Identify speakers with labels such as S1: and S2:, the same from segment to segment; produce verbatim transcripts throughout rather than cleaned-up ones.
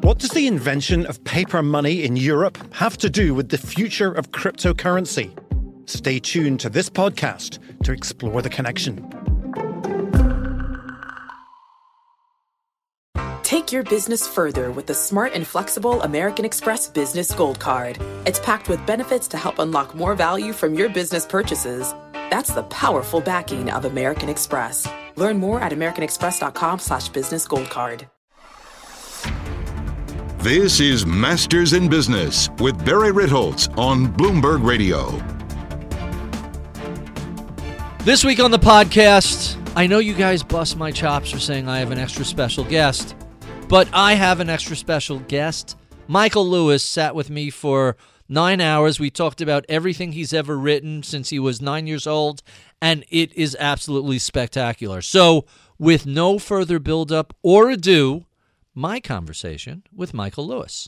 S1: What does the invention of paper money in Europe have to do with the future of cryptocurrency? Stay tuned to this podcast to explore the connection.
S2: Take your business further with the smart and flexible American Express Business Gold Card. It's packed with benefits to help unlock more value from your business purchases. That's the powerful backing of American Express. Learn more at americanexpress.com slash business gold card.
S3: This is Masters in Business with Barry Ritholtz on Bloomberg Radio.
S4: This week on the podcast, I know you guys bust my chops for saying I have an extra special guest, but I have an extra special guest. Michael Lewis sat with me for nine hours. We talked about everything he's ever written since he was nine years old, and it is absolutely spectacular. So, with no further buildup or ado, my conversation with Michael Lewis.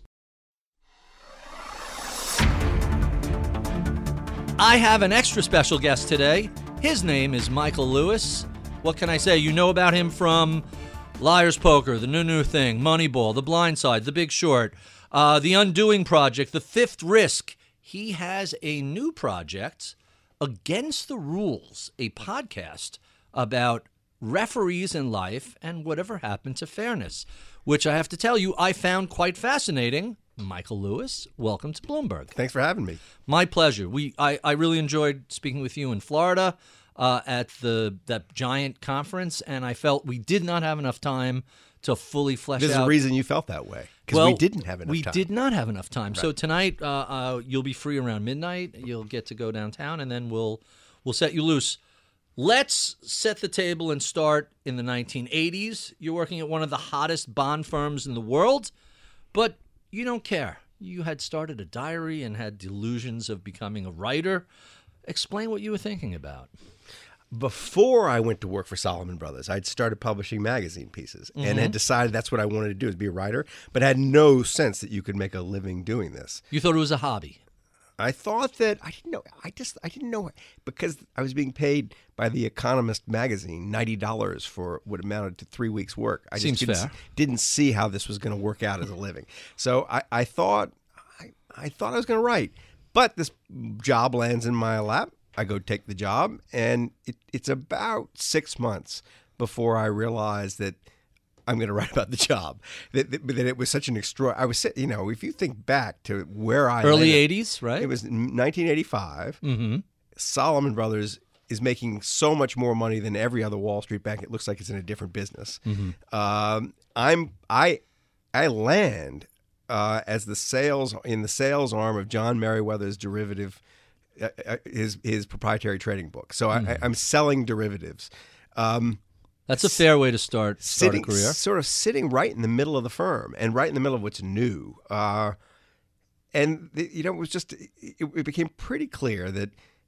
S4: I have an extra special guest today. His name is Michael Lewis. What can I say? You know about him from Liar's Poker, The New New Thing, Moneyball, The Blind Side, The Big Short, uh, The Undoing Project, The Fifth Risk. He has a new project, Against the Rules, a podcast about referees in life and whatever happened to fairness, which I have to tell you, I found quite fascinating. Michael Lewis, welcome to Bloomberg.
S5: Thanks for having me.
S4: My pleasure. We I, I really enjoyed speaking with you in Florida uh, at the that giant conference, and I felt we did not have enough time to fully flesh
S5: There's
S4: out.
S5: There's a reason you felt that way, because
S4: well,
S5: we didn't have enough
S4: we
S5: time.
S4: We did not have enough time.
S5: Right.
S4: So tonight uh, uh, you'll be free around midnight. You'll get to go downtown, and then we'll we'll set you loose. Let's set the table and start in the nineteen eighties. You're working at one of the hottest bond firms in the world, but you don't care. You had started a diary and had delusions of becoming a writer. Explain what you were thinking about.
S5: Before I went to work for Salomon Brothers, I'd started publishing magazine pieces mm-hmm. and had decided that's what I wanted to do, is be a writer, but had no sense that you could make a living doing this.
S4: You thought it was a hobby?
S5: I thought that I didn't know. I just I didn't know, because I was being paid by The Economist magazine ninety dollars for what amounted to three weeks' work. I
S4: Seems
S5: just didn't,
S4: fair.
S5: Didn't see how this was going to work out as a living. So I, I thought I, I thought I was going to write, but this job lands in my lap. I go take the job, and it, it's about six months before I realize that I'm going to write about the job. That, that, that it was such an extra. I was, you know, if you think back to where I
S4: early
S5: landed,
S4: eighties, right?
S5: It was nineteen eighty-five.
S4: Mm-hmm.
S5: Salomon Brothers is making so much more money than every other Wall Street bank. It looks like it's in a different business. Mm-hmm. Um, I'm I I land uh, as the sales in the sales arm of John Meriwether's derivative, uh, his his proprietary trading book. So mm-hmm. I, I'm selling derivatives. Um,
S4: That's a fair way to start, start
S5: sitting,
S4: a career.
S5: Sort of sitting right in the middle of the firm and right in the middle of what's new. Uh, and, the, you know, it was just, it, it became pretty clear that,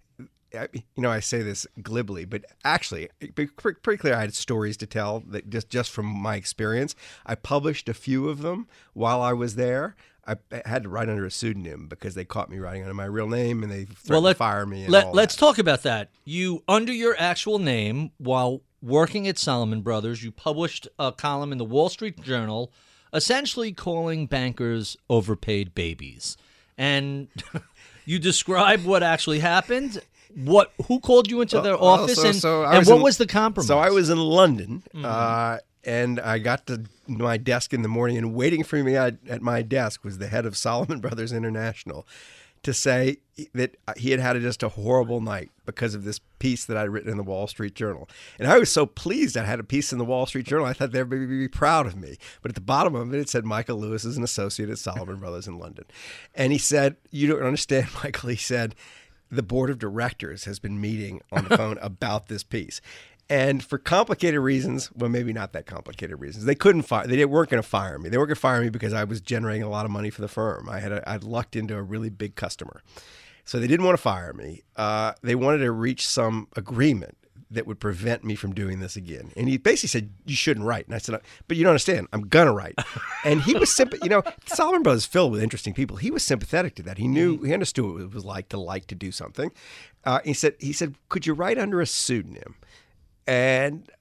S5: you know, I say this glibly, but actually, it became pretty clear I had stories to tell that just, just from my experience. I published a few of them while I was there. I had to write under a pseudonym because they caught me writing under my real name, and they threatened
S4: well, let,
S5: to fire me. And
S4: let,
S5: all
S4: let's
S5: that.
S4: talk about that. You, under your actual name, while working at Salomon Brothers, you published a column in the Wall Street Journal, essentially calling bankers overpaid babies. And you describe what actually happened. What? Who called you into their
S5: well,
S4: office,
S5: so,
S4: and,
S5: so
S4: and
S5: was
S4: what
S5: in,
S4: was the compromise?
S5: So I was in London,
S4: Mm-hmm.
S5: uh, and I got to my desk in the morning, and waiting for me at, at my desk was the head of Salomon Brothers International to say that he had had just a horrible night because of this piece that I'd written in the Wall Street Journal. And I was so pleased I had a piece in the Wall Street Journal. I thought they would be proud of me. But at the bottom of it, it said, Michael Lewis is an associate at Salomon Brothers in London. And he said, you don't understand, Michael. He said, the board of directors has been meeting on the phone about this piece. And for complicated reasons, well, maybe not that complicated reasons, they couldn't fire. They weren't going to fire me. They weren't going to fire me because I was generating a lot of money for the firm. I had a, I'd lucked into a really big customer, so they didn't want to fire me. Uh, they wanted to reach some agreement that would prevent me from doing this again. And he basically said, "You shouldn't write." And I said, "But you don't understand. I'm gonna write." And he was simp- You know, Salomon Brothers is filled with interesting people. He was sympathetic to that. He knew, he understood what it was like to like to do something. Uh, he said, "He said, could you write under a pseudonym?" And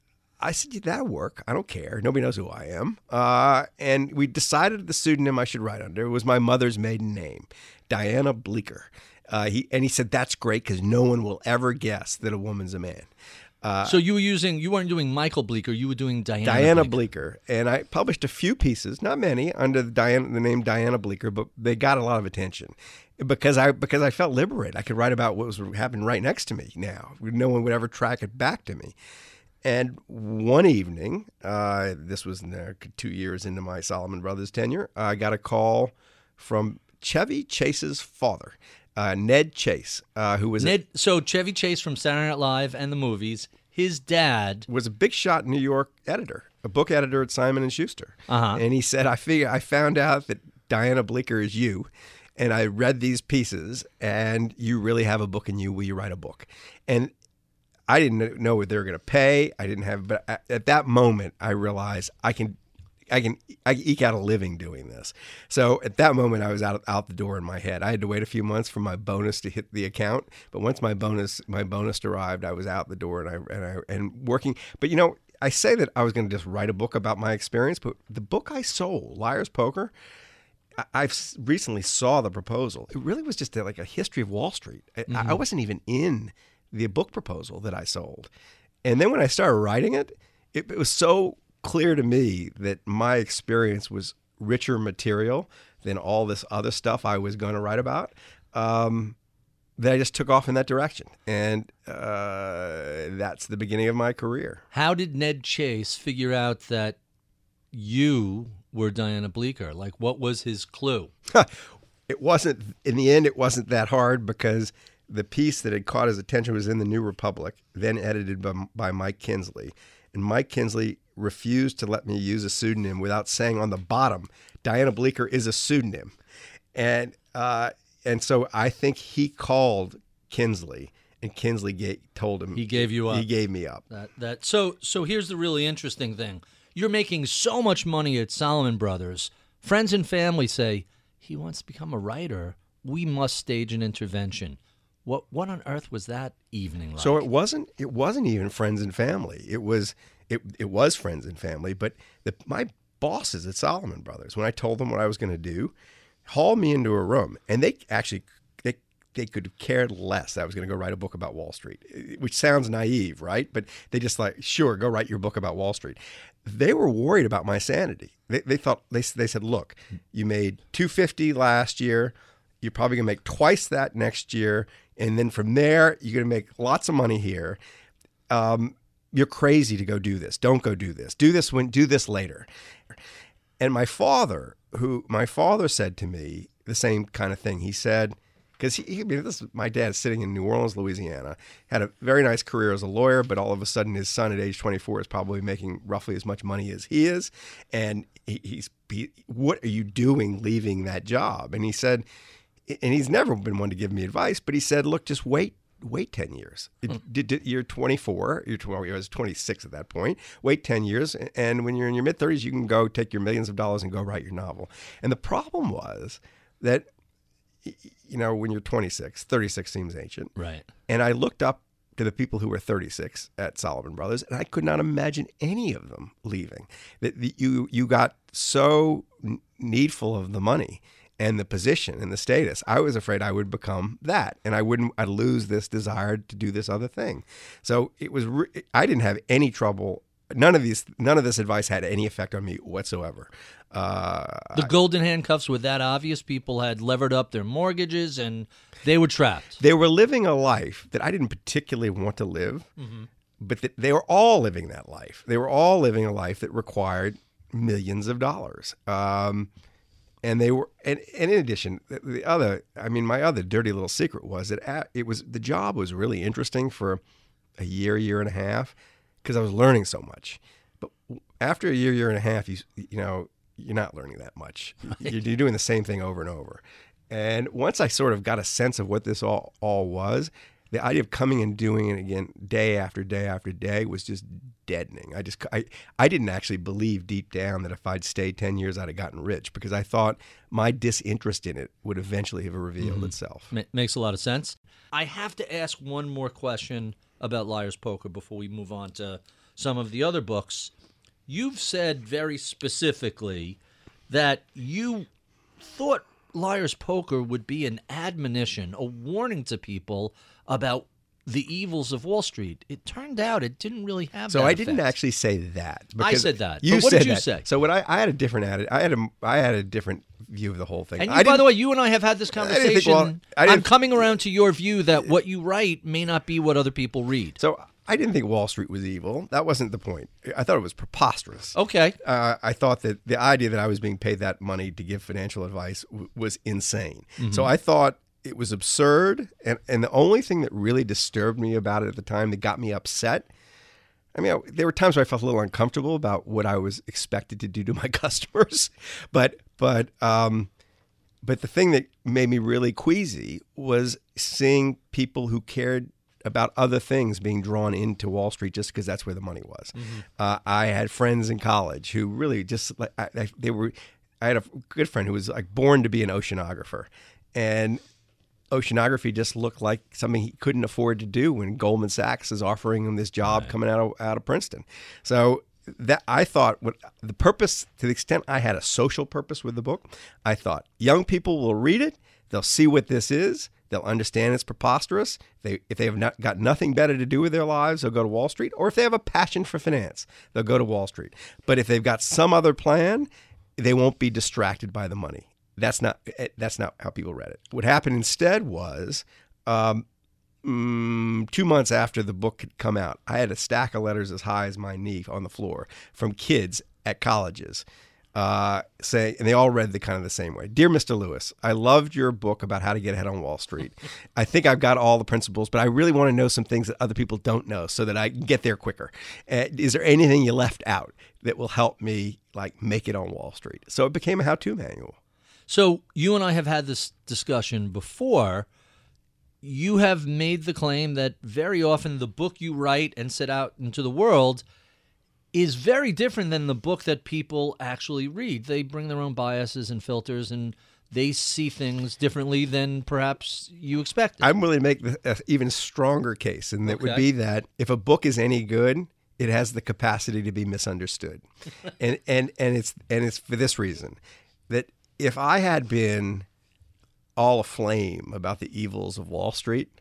S5: I said, yeah, that'll work. I don't care. Nobody knows who I am. Uh, and we decided the pseudonym I should write under was my mother's maiden name, Diana Bleecker. Uh, he and he said, that's great because no one will ever guess that a woman's a man. Uh,
S4: so you were using, you weren't doing Michael Bleecker, you were doing Diana
S5: Diana
S4: Bleecker.
S5: Bleecker. And I published a few pieces, not many, under the, Diana, the name Diana Bleecker, but they got a lot of attention because I because I felt liberated. I could write about what was happening right next to me now. No one would ever track it back to me. And one evening, uh, this was uh, two years into my Solomon Brothers tenure, I got a call from Chevy Chase's father, uh, Ned Chase, uh, who was
S4: Ned.
S5: a,
S4: So Chevy Chase from Saturday Night Live and the movies, his dad
S5: was a big shot New York editor, a book editor at Simon and Schuster.
S4: Uh-huh.
S5: And he said, I figure I found out that Diana Bleecker is you, and I read these pieces, and you really have a book in you. Will you write a book? And I didn't know what they were going to pay. I didn't have, but at that moment, I realized I can, I can, I can eke out a living doing this. So at that moment, I was out out the door in my head. I had to wait a few months for my bonus to hit the account, but once my bonus my bonus arrived, I was out the door and I and I and working. But you know, I say that I was going to just write a book about my experience, but the book I sold, Liar's Poker, I've recently saw the proposal. It really was just like a history of Wall Street. Mm-hmm. I, I wasn't even in the book proposal that I sold. And then when I started writing it, it, it was so clear to me that my experience was richer material than all this other stuff I was going to write about, um, that I just took off in that direction. And uh, that's the beginning of my career.
S4: How did Ned Chase figure out that you were Diana Bleecker? Like, what was his clue?
S5: It wasn't, in the end, it wasn't that hard because the piece that had caught his attention was in the New Republic, then edited by, by Mike Kinsley. And Mike Kinsley refused to let me use a pseudonym without saying on the bottom, Diana Bleecker is a pseudonym. And uh, and so I think he called Kinsley, and Kinsley gave, told him.
S4: He gave you up.
S5: He gave me up.
S4: That, that, so, so here's the really interesting thing. You're making so much money at Solomon Brothers. Friends and family say, he wants to become a writer. We must stage an intervention. What what on earth was that evening like?
S5: So it wasn't it wasn't even friends and family. It was it it was friends and family. But the, my bosses at Solomon Brothers, when I told them what I was going to do, hauled me into a room, and they actually they they could have cared less that I was going to go write a book about Wall Street, which sounds naive, right? But they just like, sure, go write your book about Wall Street. They were worried about my sanity. They they thought they they said, look, you made two hundred fifty last year. You're probably going to make twice that next year. And then from there, you're going to make lots of money here. Um, you're crazy to go do this. Don't go do this. Do this when, do this later. And my father, who my father said to me the same kind of thing. He said, because he, he, I mean, this my dad is sitting in New Orleans, Louisiana, had a very nice career as a lawyer, but all of a sudden his son at age twenty-four is probably making roughly as much money as he is. And he, he's, he, what are you doing leaving that job? And he said, and he's never been one to give me advice, but he said, look, just wait, wait ten years. It, did, did, you're twenty-four, you're twelve, I was twenty-six at that point. Wait ten years, and when you're in your mid-thirties, you can go take your millions of dollars and go write your novel. And the problem was that, you know, when you're twenty-six, thirty-six seems ancient.
S4: Right.
S5: And I looked up to the people who were thirty-six at Solomon Brothers, and I could not imagine any of them leaving. That you you got so needful of the money and the position and the status. I was afraid I would become that, and I wouldn't. I'd lose this desire to do this other thing. So it was. Re- I didn't have any trouble. None of these. None of this advice had any effect on me whatsoever. Uh,
S4: the golden handcuffs were that obvious. People had levered up their mortgages, and they were trapped.
S5: They were living a life that I didn't particularly want to live, mm-hmm. but that they were all living that life. They were all living a life that required millions of dollars. Um, And they were, and, and in addition, the other, I mean, my other dirty little secret was that it was, the job was really interesting for a year, year and a half, because I was learning so much. But after a year, year and a half, you, you know, you're not learning that much. Right. You're, you're doing the same thing over and over. And once I sort of got a sense of what this all, all was, the idea of coming and doing it again day after day after day was just deadening. I just I, I didn't actually believe deep down that if I'd stayed ten years, I'd have gotten rich, because I thought my disinterest in it would eventually have revealed mm-hmm. itself.
S4: M- makes a lot of sense. I have to ask one more question about Liar's Poker before we move on to some of the other books, you've said very specifically that you thought Liar's Poker would be an admonition, a warning to people about the evils of Wall Street. It turned out it didn't really have
S5: so
S4: that
S5: I
S4: effect.
S5: didn't actually say that.
S4: I
S5: because
S4: said that.
S5: You
S4: but what
S5: said
S4: did you
S5: that.
S4: say?
S5: So what I, I had a different attitude. I had a I had a different view of the whole thing.
S4: And you,
S5: I
S4: by
S5: didn't-
S4: the way, you and I have had this
S5: didn't think-
S4: conversation.
S5: well, I
S4: I'm
S5: didn't-
S4: coming around to your view that what you write may not be what other people read.
S5: So I didn't think Wall Street was evil. That wasn't the point. I thought it was preposterous.
S4: Okay.
S5: Uh, I thought that the idea that I was being paid that money to give financial advice w- was insane.
S4: Mm-hmm.
S5: So I thought it was absurd. And, and the only thing that really disturbed me about it at the time that got me upset, I mean, I, there were times where I felt a little uncomfortable about what I was expected to do to my customers. But, but, um, but the thing that made me really queasy was seeing people who cared about other things being drawn into Wall Street just because that's where the money was. Mm-hmm. Uh, I had friends in college who really just like I, I, they were. I had a good friend who was like born to be an oceanographer, and oceanography just looked like something he couldn't afford to do when Goldman Sachs is offering him this job right. coming out of out of Princeton. So that I thought what the purpose, to the extent I had a social purpose with the book, I thought young people will read it, they'll see what this is. They'll understand it's preposterous. They, if they have not got nothing better to do with their lives, they'll go to Wall Street. Or if they have a passion for finance, they'll go to Wall Street. But if they've got some other plan, they won't be distracted by the money. That's not that's not how people read it. What happened instead was um, mm, two months after the book had come out, I had a stack of letters as high as my knee on the floor from kids at colleges. Uh, say, and they all read the kind of the same way. Dear Mister Lewis, I loved your book about how to get ahead on Wall Street. I think I've got all the principles, but I really want to know some things that other people don't know so that I can get there quicker. Uh, is there anything you left out that will help me like make it on Wall Street? So it became a how-to manual.
S4: So you and I have had this discussion before. You have made the claim that very often the book you write and set out into the world is very different than the book that people actually read. They bring their own biases and filters, and they see things differently than perhaps you expected.
S5: I'm willing to make an even stronger case, and that
S4: Okay.
S5: would be that if a book is any good, it has the capacity to be misunderstood. and, and, and, it's, and it's for this reason, that if I had been all aflame about the evils of Wall Street,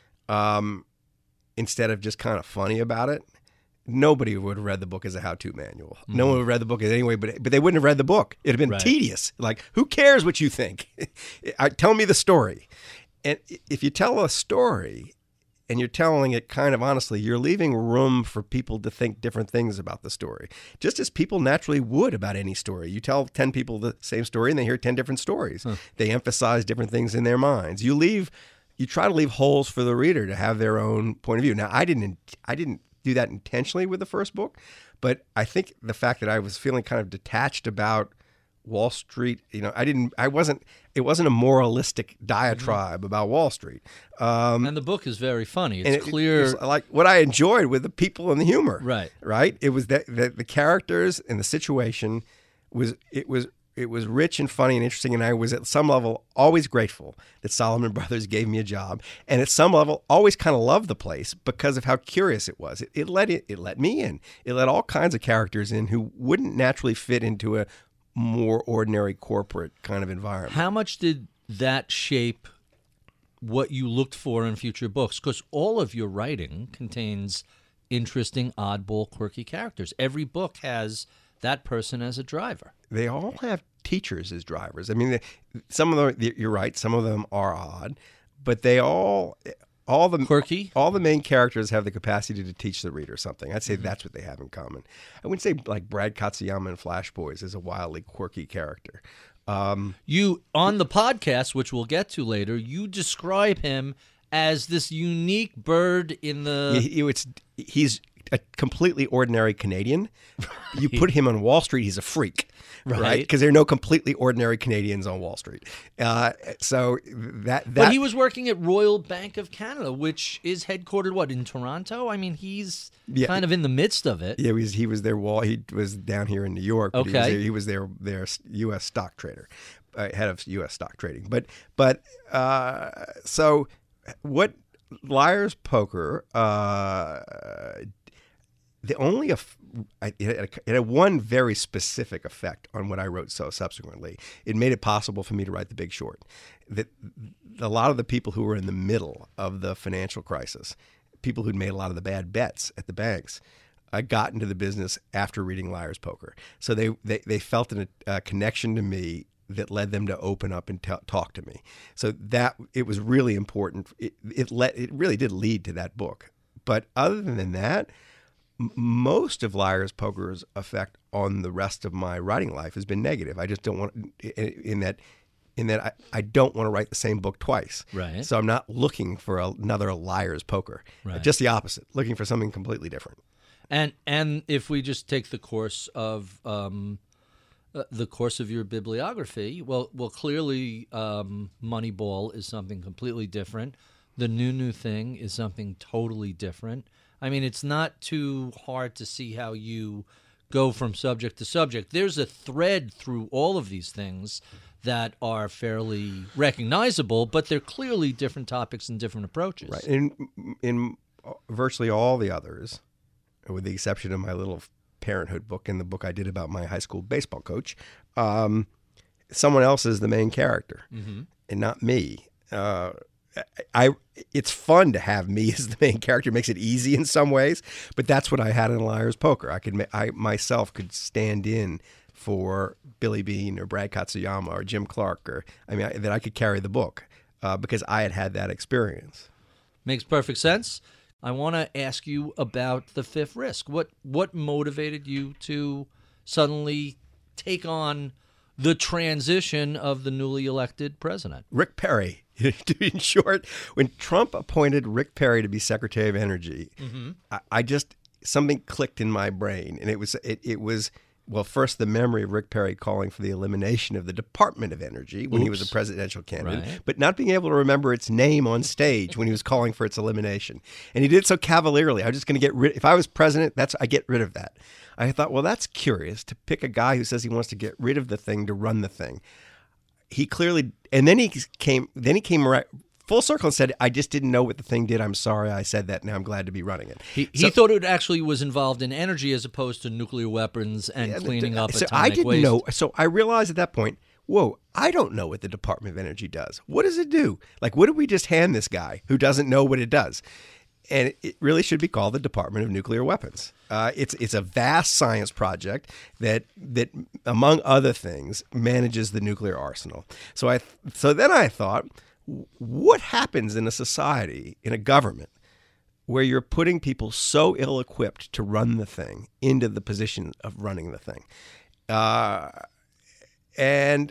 S5: um, instead of just kind of funny about it, nobody would have read the book as a how-to manual. Mm-hmm. No one would have read the book anyway, but but they wouldn't have read the book. It'd have been
S4: Right.
S5: tedious. Like, who cares what you think? I, tell me the story. And if you tell a story and you're telling it kind of honestly, you're leaving room for people to think different things about the story, just as people naturally would about any story. You tell ten people the same story and they hear ten different stories. Huh. They emphasize different things in their minds. You leave, you try to leave holes for the reader to have their own point of view. Now, I didn't, I didn't do that intentionally with the first book, but I think the fact that I was feeling kind of detached about Wall Street, you know, I didn't, I wasn't, it wasn't a moralistic diatribe mm-hmm. about Wall Street. Um,
S4: and the book is very funny. It's
S5: and it,
S4: clear.
S5: It's like what I enjoyed with the people and the humor.
S4: Right.
S5: Right. It was that the, the characters and the situation was, it was, it was rich and funny and interesting, and I was at some level always grateful that Salomon Brothers gave me a job, and at some level always kind of loved the place because of how curious it was. It, it let it, it let me in. It let all kinds of characters in who wouldn't naturally fit into a more ordinary corporate kind of environment.
S4: How much did that shape what you looked for in future books? Because all of your writing contains interesting, oddball, quirky characters. Every book has that person as a driver.
S5: They all have teachers as drivers. I mean, they, some of them, you're right, some of them are odd, but they all, all the
S4: quirky,
S5: all the main characters have the capacity to teach the reader something. I'd say mm-hmm. that's what they have in common. I wouldn't say like Brad Katsuyama in Flash Boys is a wildly quirky character. Um,
S4: you on the podcast, which we'll get to later, you describe him as this unique bird in the.
S5: He, it's he's a completely ordinary Canadian. You put him on Wall Street, he's a freak. Right, because there are no completely ordinary Canadians on Wall Street. Uh, so that, that,
S4: but he was working at Royal Bank of Canada, which is headquartered what in Toronto. I mean, he's yeah. kind of in the midst of it.
S5: Yeah, he was, he was their wall. He was down here in New York. But
S4: okay,
S5: he was, their, he was their their U S stock trader, uh, head of U S stock trading. But but uh, so what Liar's Poker. Uh, the only eff- I, it, had a, it had one very specific effect on what I wrote. So subsequently, it made it possible for me to write The Big Short. That a lot of the people who were in the middle of the financial crisis, people who'd made a lot of the bad bets at the banks, I got into the business after reading Liar's Poker. So they they, they felt a uh, connection to me that led them to open up and t- talk to me. So that it was really important. It it let it really did lead to that book. But other than that, m- most of Liar's Poker's effect on the rest of my writing life has been negative. I just don't want in, in that in that I, I don't want to write the same book twice.
S4: Right.
S5: So I'm not looking for a, another Liar's Poker.
S4: Right.
S5: Just the opposite, looking for something completely different.
S4: And and if we just take the course of um, uh, the course of your bibliography, well, well, clearly um, Moneyball is something completely different. The New New Thing is something totally different. I mean, it's not too hard to see how you go from subject to subject. There's a thread through all of these things that are fairly recognizable, but they're clearly different topics and different approaches.
S5: Right. In in virtually all the others, with the exception of my little parenthood book and the book I did about my high school baseball coach, um, someone else is the main character, mm-hmm. and not me. Uh, I, it's fun to have me as the main character. It makes it easy in some ways, but that's what I had in Liar's Poker. I could, I myself could stand in for Billy Beane or Brad Katsuyama or Jim Clark, or I mean, I, that I could carry the book uh, because I had had that experience.
S4: Makes perfect sense. I want to ask you about The Fifth Risk. What what motivated you to suddenly take on the transition of the newly elected president?
S5: Rick Perry. In short, when Trump appointed Rick Perry to be Secretary of Energy, mm-hmm. I, I just something clicked in my brain, and it was it, it was well, first the memory of Rick Perry calling for the elimination of the Department of Energy when Oops. he was a presidential candidate, right. but not being able to remember its name on stage when he was calling for its elimination, and he did it so cavalierly. I was just going to get rid. If I was president, that's I get rid of that. I thought, well, that's curious to pick a guy who says he wants to get rid of the thing to run the thing. He clearly, and then he came, then he came right, full circle and said, "I just didn't know what the thing did. I'm sorry I said that. Now I'm glad to be running it."
S4: He,
S5: so,
S4: he thought it actually was involved in energy as opposed to nuclear weapons and yeah, cleaning up
S5: so
S4: atomic
S5: I didn't
S4: waste.
S5: know. So I realized at that point, whoa, I don't know what the Department of Energy does. What does it do? Like, what did we just hand this guy who doesn't know what it does? And it really should be called the Department of Nuclear Weapons. Uh, it's it's a vast science project that that, among other things, manages the nuclear arsenal. So I so then I thought, what happens in a society, in a government, where you're putting people so ill-equipped to run the thing into the position of running the thing? Uh, and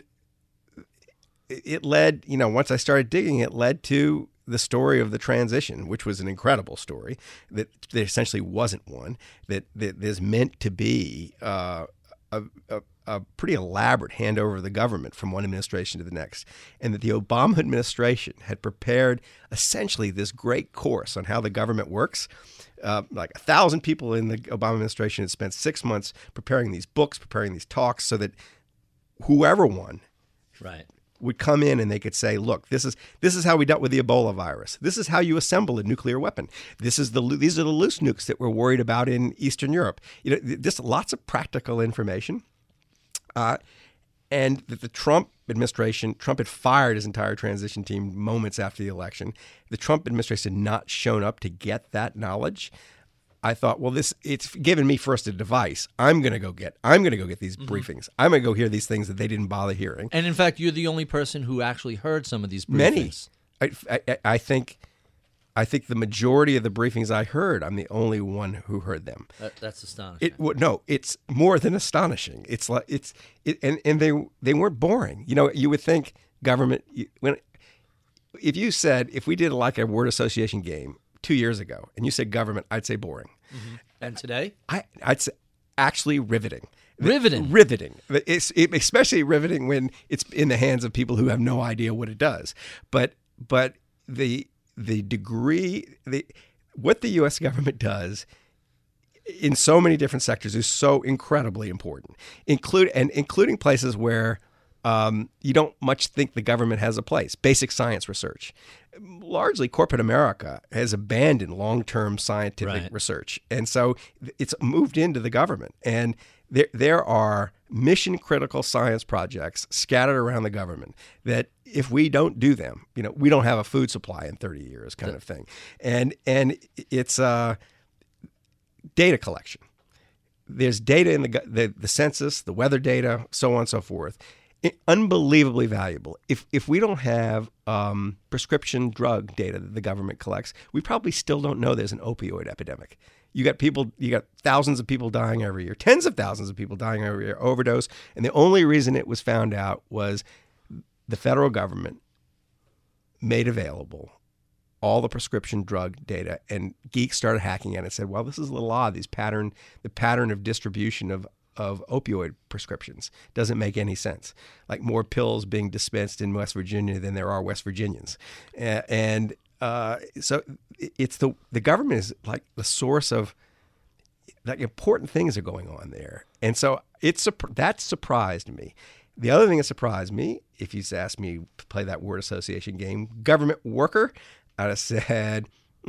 S5: it led, you know, once I started digging, it led to the story of the transition, which was an incredible story that, that essentially wasn't one, that, that is meant to be uh, a, a, a pretty elaborate handover of the government from one administration to the next, and that the Obama administration had prepared essentially this great course on how the government works. Uh, like a thousand people in the Obama administration had spent six months preparing these books, preparing these talks, so that whoever won,
S4: right,
S5: would come in and they could say, look, this is this is how we dealt with the Ebola virus. This is how you assemble a nuclear weapon. This is the these are the loose nukes that we're worried about in Eastern Europe. You know, just lots of practical information. Uh, and that the Trump administration, Trump had fired his entire transition team moments after the election. The Trump administration had not shown up to get that knowledge. I thought, well, this it's given me first a device. I'm going to go get I'm going to go get these mm-hmm. briefings. I'm going to go hear these things that they didn't bother hearing.
S4: And in fact, you're the only person who actually heard some of these briefings.
S5: Many. I, I, I think I think the majority of the briefings I heard, I'm the only one who heard them.
S4: That, that's astonishing.
S5: It no, it's more than astonishing. It's like it's it, and and they they weren't boring. You know, you would think government when if you said if we did like a word association game two years ago and you said government, I'd say boring.
S4: Mm-hmm. And today?
S5: I, I'd say actually riveting.
S4: Riveting.
S5: Riveting. It's it, especially riveting when it's in the hands of people who have no idea what it does. But but the the degree, the what the U S government does in so many different sectors is so incredibly important, include and including places where um, you don't much think the government has a place. Basic science research. Largely, corporate America has abandoned long-term scientific
S4: Right.
S5: research. And so it's moved into the government. And there, there are mission-critical science projects scattered around the government that if we don't do them, you know, we don't have a food supply in thirty years kind of thing. And, and it's uh, data collection. There's data in the, the the census, the weather data, so on and so forth. It, unbelievably valuable. If if we don't have um, prescription drug data that the government collects, we probably still don't know there's an opioid epidemic. You got people, you got thousands of people dying every year, tens of thousands of people dying every year, overdose, and the only reason it was found out was the federal government made available all the prescription drug data, and geeks started hacking it and said, well, this is a little odd. These pattern, the pattern of distribution of, of opioid prescriptions doesn't make any sense. Like more pills being dispensed in West Virginia than there are West Virginians. Uh, and uh, so it's the, the government is like the source of, like important things are going on there. And so it's that surprised me. The other thing that surprised me, if you asked me to play that word association game, government worker, I'd have said,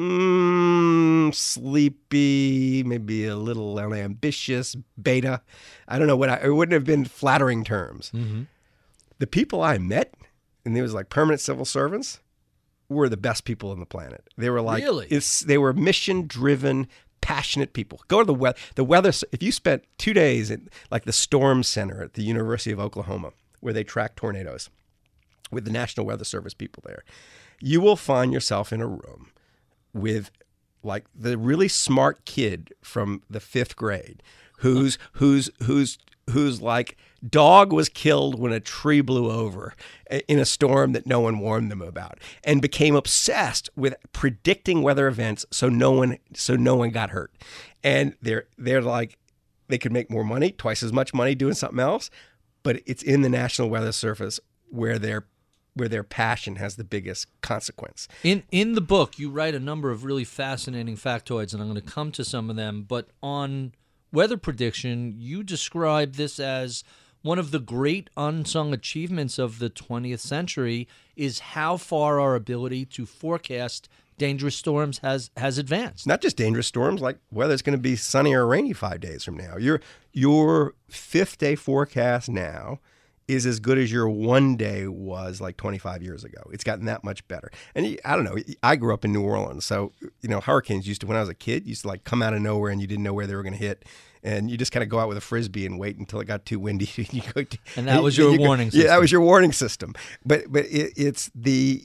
S5: mm, sleepy, maybe a little ambitious, beta. I don't know what I, it wouldn't have been flattering terms.
S4: Mm-hmm.
S5: The people I met, and they was like permanent civil servants, were the best people on the planet. They were like,
S4: Really?
S5: it's, they were mission driven, passionate people. Go to the weather. The weather. If you spent two days at like the Storm Center at the University of Oklahoma, where they track tornadoes, with the National Weather Service people there, you will find yourself in a room with like the really smart kid from the fifth grade, who's who's who's who's like dog was killed when a tree blew over in a storm that no one warned them about, and became obsessed with predicting weather events so no one so no one got hurt. And they're they're like they could make more money, twice as much money doing something else, but it's in the National Weather Service where they're where their passion has the biggest consequence.
S4: In in the book, you write a number of really fascinating factoids, and I'm going to come to some of them. But on weather prediction, you describe this as one of the great unsung achievements of the twentieth century is how far our ability to forecast dangerous storms has has advanced.
S5: Not just dangerous storms, like whether it's going to be sunny or rainy five days from now. Your your fifth day forecast now is as good as your one day was like twenty-five years ago. It's gotten that much better. And I don't know, I grew up in New Orleans. So, you know, hurricanes used to, when I was a kid, used to like come out of nowhere and you didn't know where they were going to hit. And you just kind of go out with a Frisbee and wait until it got too windy. you go to,
S4: and that was your
S5: you
S4: warning
S5: go,
S4: system.
S5: Yeah, that was your warning system. But but it, it's the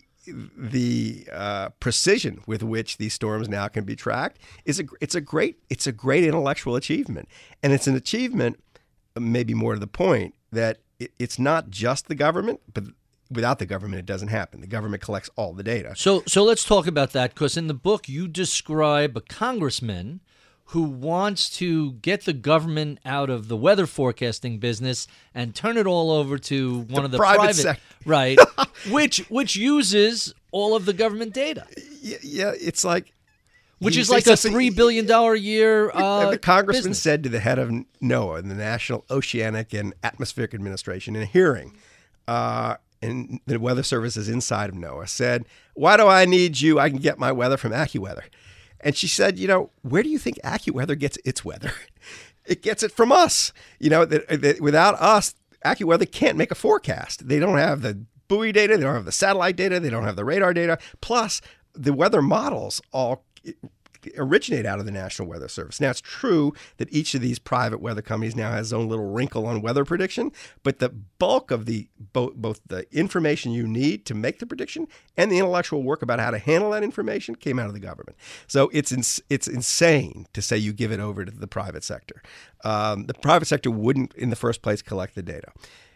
S5: the uh, precision with which these storms now can be tracked is a it's a great it's a great intellectual achievement. And it's an achievement, maybe more to the point, that it's not just the government, but without the government, it doesn't happen. The government collects all the data.
S4: So, so let's talk about that, because in the book you describe a congressman who wants to get the government out of the weather forecasting business and turn it all over to one
S5: The
S4: of the
S5: private
S4: private,
S5: sector.
S4: right, which which uses all of the government data,
S5: Yeah, yeah it's like
S4: which
S5: he-
S4: is like
S5: he
S4: a
S5: says-
S4: three billion dollar a year. Uh,
S5: and the congressman
S4: business.
S5: said to the head of NOAA, the National Oceanic and Atmospheric Administration, in a hearing, uh, and the Weather Service is inside of NOAA, said, "Why do I need you? I can get my weather from AccuWeather." And she said, "You know, where do you think AccuWeather gets its weather? It gets it from us. You know, that, that without us, AccuWeather can't make a forecast. They don't have the buoy data, they don't have the satellite data, they don't have the radar data. Plus, the weather models all originate out of the National Weather Service. Now, it's true that each of these private weather companies now has its own little wrinkle on weather prediction, but the bulk of the both, both the information you need to make the prediction and the intellectual work about how to handle that information came out of the government. So it's ins- it's insane to say you give it over to the private sector. Um, the private sector wouldn't, in the first place, collect the data.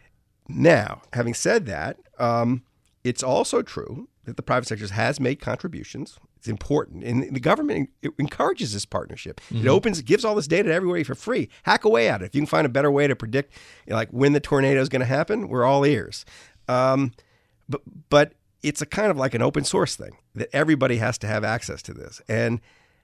S5: Now, having said that, um, it's also true that the private sector has made contributions. It's important. And the government it encourages this partnership. Mm-hmm. It opens, gives all this data to everybody for free. Hack away at it. If you can find a better way to predict, you know, like when the tornado is going to happen, we're all ears. Um, but but it's a kind of like an open source thing that everybody has to have access to this. And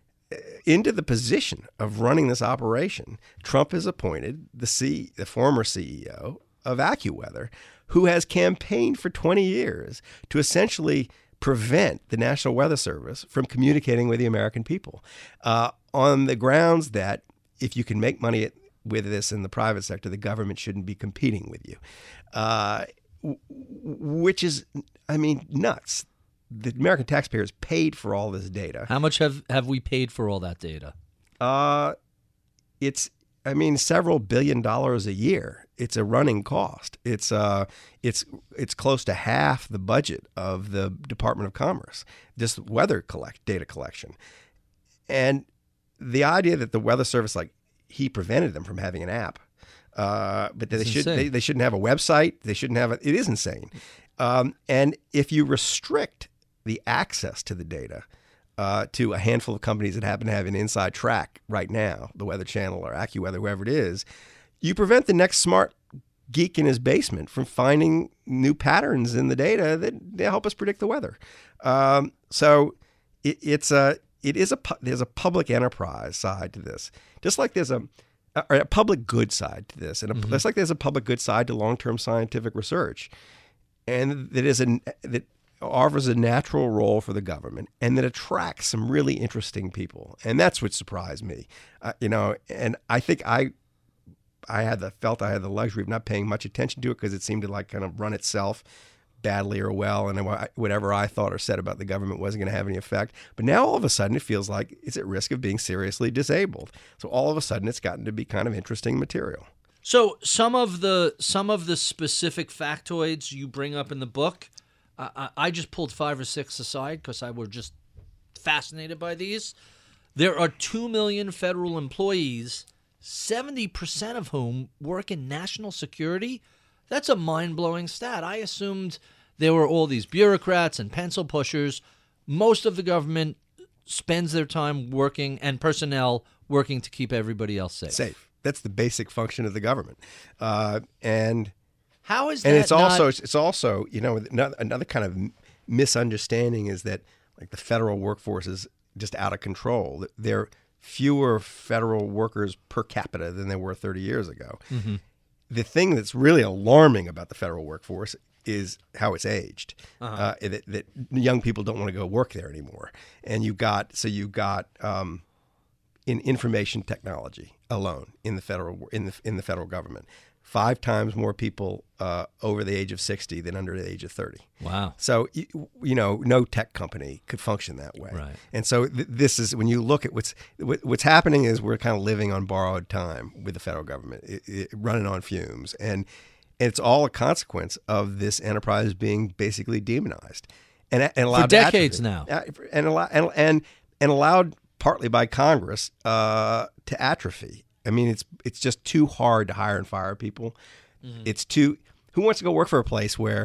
S5: into the position of running this operation, Trump has appointed the C, the former C E O of AccuWeather, who has campaigned for twenty years to essentially prevent the National Weather Service from communicating with the American people uh, on the grounds that if you can make money at, with this in the private sector, the government shouldn't be competing with you, uh, w- which is, I mean, nuts. The American taxpayers paid for all this data.
S4: How much have, have we paid for all that data?
S5: Uh, it's, I mean, several billion dollars a year. It's a running cost. It's uh, it's it's close to half the budget of the Department of Commerce, just weather collect data collection. And the idea that the Weather Service, like, he prevented them from having an app, uh, but they
S4: It's
S5: should
S4: insane.
S5: they, they shouldn't have a website. They shouldn't have a, it is insane. Um, and if you restrict the access to the data uh, to a handful of companies that happen to have an inside track right now, the Weather Channel or AccuWeather, whoever it is, you prevent the next smart geek in his basement from finding new patterns in the data that they help us predict the weather. Um, so it, it's a it is a pu- there's a public enterprise side to this, just like there's a a, a public good side to this, and a, just like there's a public good side to long-term scientific research, and that is a that offers a natural role for the government and that attracts some really interesting people, and that's what surprised me, uh, you know. And I think I. I had the felt I had the luxury of not paying much attention to it because it seemed to like kind of run itself badly or well, and whatever I thought or said about the government wasn't going to have any effect. But now all of a sudden it feels like it's at risk of being seriously disabled. So all of a sudden it's gotten to be kind of interesting material.
S4: So some of the some of the specific factoids you bring up in the book, uh, I, I just pulled five or six aside because I were just fascinated by these. There are two million federal employees, seventy percent of whom work in national security. That's a mind-blowing stat. I assumed there were all these bureaucrats and pencil pushers. Most of the government spends their time working, and personnel working to keep everybody else safe.
S5: Safe. That's the basic function of the government. Uh, and
S4: How is that
S5: and it's
S4: not-
S5: also it's also, you know, another, another kind of misunderstanding is that like the federal workforce is just out of control. They're fewer federal workers per capita than there were thirty years ago. Mm-hmm. The thing that's really alarming about the federal workforce is how it's aged. Uh-huh. Uh, that, that young people don't want to go work there anymore. And you got so you got um, in information technology alone in the federal in the in the federal government, five times more people uh, over the age of sixty than under the age of thirty.
S4: Wow.
S5: So, you, you know, no tech company could function that way.
S4: Right.
S5: And so th- this is, when you look at what's what's happening is we're kind of living on borrowed time with the federal government, it, it, running on fumes. And it's all a consequence of this enterprise being basically demonized. And, and allowed
S4: For decades
S5: to
S4: now.
S5: atrophy. And, allow, and, and, and allowed partly by Congress uh, to atrophy. I mean, it's it's just too hard to hire and fire people. Mm-hmm. It's too. Who wants to go work for a place where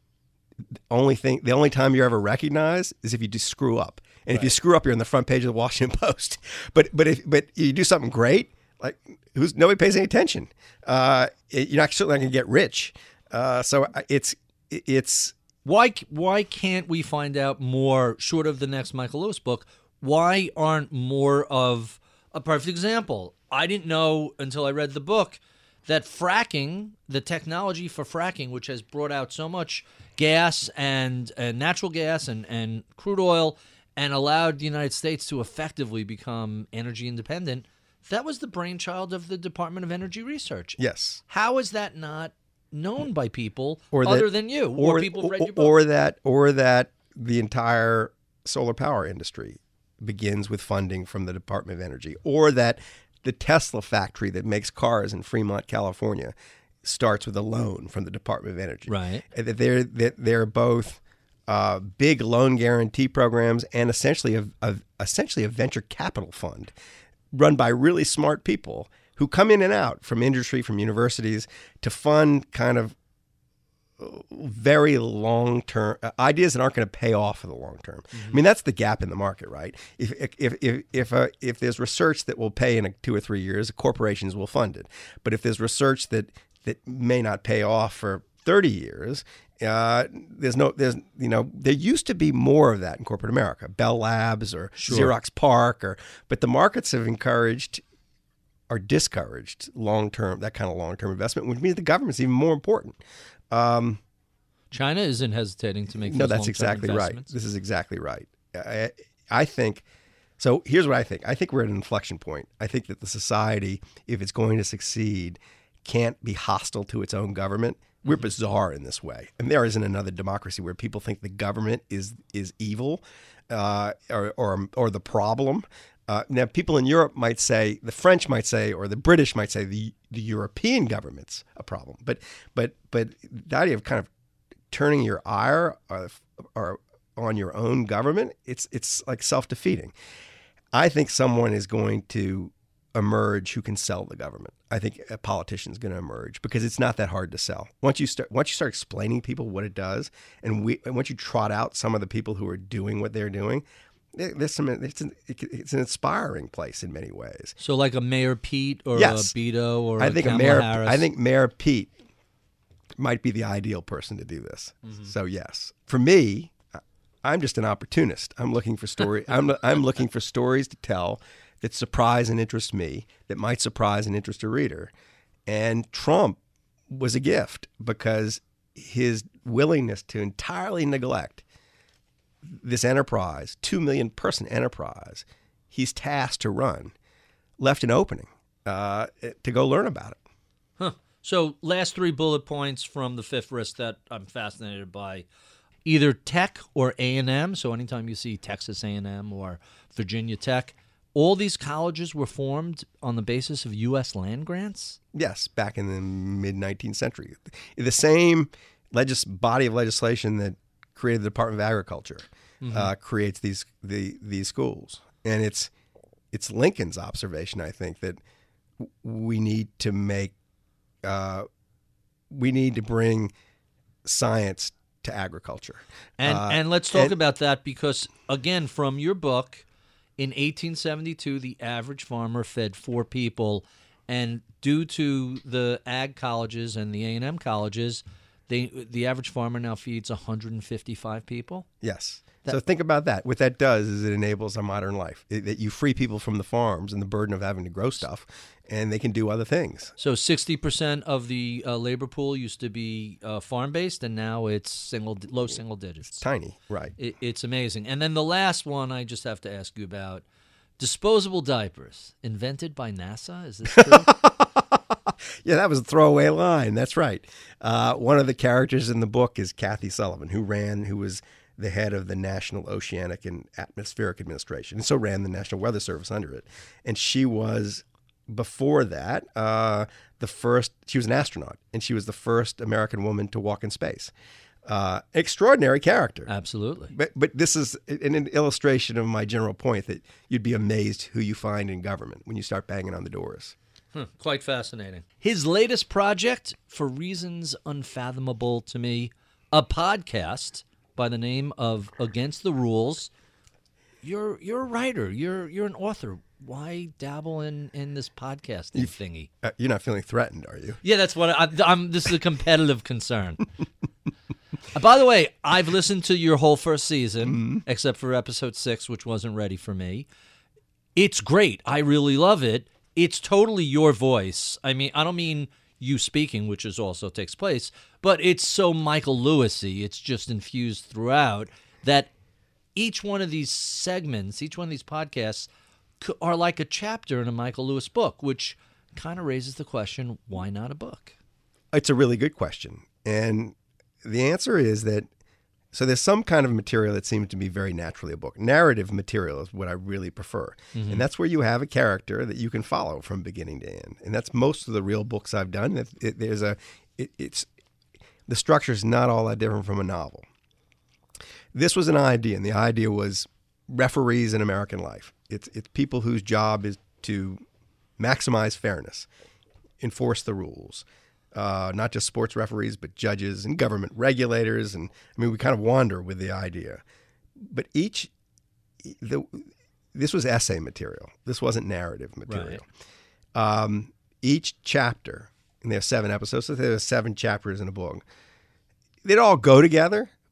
S5: the only thing, the only time you're ever recognized is if you just screw up, and right. if you screw up, you're on the front page of the Washington Post. But but if but you do something great, like who's nobody pays any attention. Uh, you're not certainly not going to get rich. Uh, so it's it's
S4: why why can't we find out more? Short of the next Michael Lewis book, why aren't more of a perfect example? I didn't know until I read the book that fracking, the technology for fracking, which has brought out so much gas and, and natural gas and, and crude oil and allowed the United States to effectively become energy independent, that was the brainchild of the Department of Energy Research.
S5: Yes.
S4: How is that not known by people
S5: or
S4: other
S5: that,
S4: than you or, or people who've read your book?
S5: Or that, or that the entire solar power industry begins with funding from the Department of Energy, or that the Tesla factory that makes cars in Fremont, California, starts with a loan from the Department of Energy.
S4: Right.
S5: That they're that they're both uh, big loan guarantee programs and essentially a, a essentially a venture capital fund run by really smart people who come in and out from industry, from universities, to fund kind of very long-term uh, ideas that aren't going to pay off for the long term. Mm-hmm. I mean, that's the gap in the market, right? If if if if uh, if there's research that will pay in a, two or three years, corporations will fund it. But if there's research that that may not pay off for thirty years, uh, there's no there's you know there used to be more of that in corporate America, Bell Labs or
S4: Sure.
S5: Xerox PARC, or but the markets have encouraged are discouraged long-term, that kind of long-term investment, which means the government's even more important. Um,
S4: China isn't hesitating to make
S5: no,
S4: those
S5: that's
S4: long-term
S5: exactly right.
S4: investments.
S5: This is exactly right. I, I think, so here's what I think. I think we're at an inflection point. I think that the society, if it's going to succeed, can't be hostile to its own government. We're bizarre in this way. And there isn't another democracy where people think the government is is evil uh, or, or or the problem. Uh, now, people in Europe might say, the French might say, or the British might say, the the European government's a problem. But but but the idea of kind of turning your ire or, or on your own government, it's it's like self-defeating. I think someone is going to emerge who can sell the government. I think a politician's going to emerge because it's not that hard to sell. Once you start, once you start explaining to people what it does, and we, and once you trot out some of the people who are doing what they're doing, there's some. It's an, it's an inspiring place in many ways.
S4: So, like a Mayor Pete or
S5: Yes.
S4: a Beto or
S5: I
S4: a
S5: think a
S4: Kamala
S5: mayor.
S4: Harris.
S5: I think Mayor Pete might be the ideal person to do this.
S4: Mm-hmm.
S5: So yes, for me, I'm just an opportunist. I'm looking for story. I'm I'm looking for stories to tell that surprise and interest me, that might surprise and interest a reader. And Trump was a gift because his willingness to entirely neglect this enterprise, two million person enterprise, he's tasked to run, left an opening uh, to go learn about it.
S4: Huh. So, last three bullet points from the fifth risk that I'm fascinated by. Either Tech or A and M. So anytime you see Texas A and M or Virginia Tech, all these colleges were formed on the basis of U S land grants?
S5: Yes, back in the mid-nineteenth century. The same legis- body of legislation that created the Department of Agriculture mm-hmm. uh, creates these the, these schools. And it's it's Lincoln's observation, I think, that we need to make uh, we need to bring science to agriculture.
S4: And
S5: uh,
S4: and let's talk
S5: and,
S4: about that because, again, from your book, in eighteen seventy-two, the average farmer fed four people, and due to the ag colleges and the A and M colleges, they the average farmer now feeds one hundred fifty-five people.
S5: Yes.
S4: That,
S5: so think about that. What that does is it enables a modern life. It, that you free people from the farms and the burden of having to grow stuff, and they can do other things.
S4: So sixty percent of the uh, labor pool used to be uh, farm-based, and now it's single, low single digits.
S5: It's tiny, right.
S4: It, it's amazing. And then the last one I just have to ask you about, disposable diapers, invented by NASA. Is this true?
S5: Yeah, that was a throwaway line. That's right. Uh, one of the characters in the book is Kathy Sullivan, who ran, who was the head of the National Oceanic and Atmospheric Administration, and so ran the National Weather Service under it. And she was, before that, uh, the first, she was an astronaut, and she was the first American woman to walk in space. Uh, extraordinary character.
S4: Absolutely.
S5: But but this is an, an illustration of my general point that you'd be amazed who you find in government when you start banging on the doors.
S4: Hmm, quite fascinating. His latest project, for reasons unfathomable to me, a podcast by the name of Against the Rules. You're you're a writer. You're you're an author. Why dabble in, in this podcasting
S5: you,
S4: thingy?
S5: Uh, you're not feeling threatened, are you?
S4: Yeah, that's what I, I'm. This is a competitive concern. uh, by the way, I've listened to your whole first season, mm-hmm. except for episode six, which wasn't ready for me. It's great. I really love it. It's totally your voice. I mean, I don't mean you speaking, which is also takes place, but it's so Michael Lewis-y. It's just infused throughout that each one of these segments, each one of these podcasts are like a chapter in a Michael Lewis book, which kind of raises the question, why not a book?
S5: It's a really good question. And the answer is that, so there's some kind of material that seems to be very naturally a book. Narrative material is what I really prefer. Mm-hmm. And that's where you have a character that you can follow from beginning to end. And that's most of the real books I've done. It, it, there's a, it, it's, the structure is not all that different from a novel. This was an idea, and the idea was referees in American life. It's it's people whose job is to maximize fairness, enforce the rules. Uh, not just sports referees, but judges and government regulators. And I mean, we kind of wander with the idea. But each, the, this was essay material. This wasn't narrative material. Right. Um, each chapter, and there are seven episodes, so there are seven chapters in a book. They'd all go together,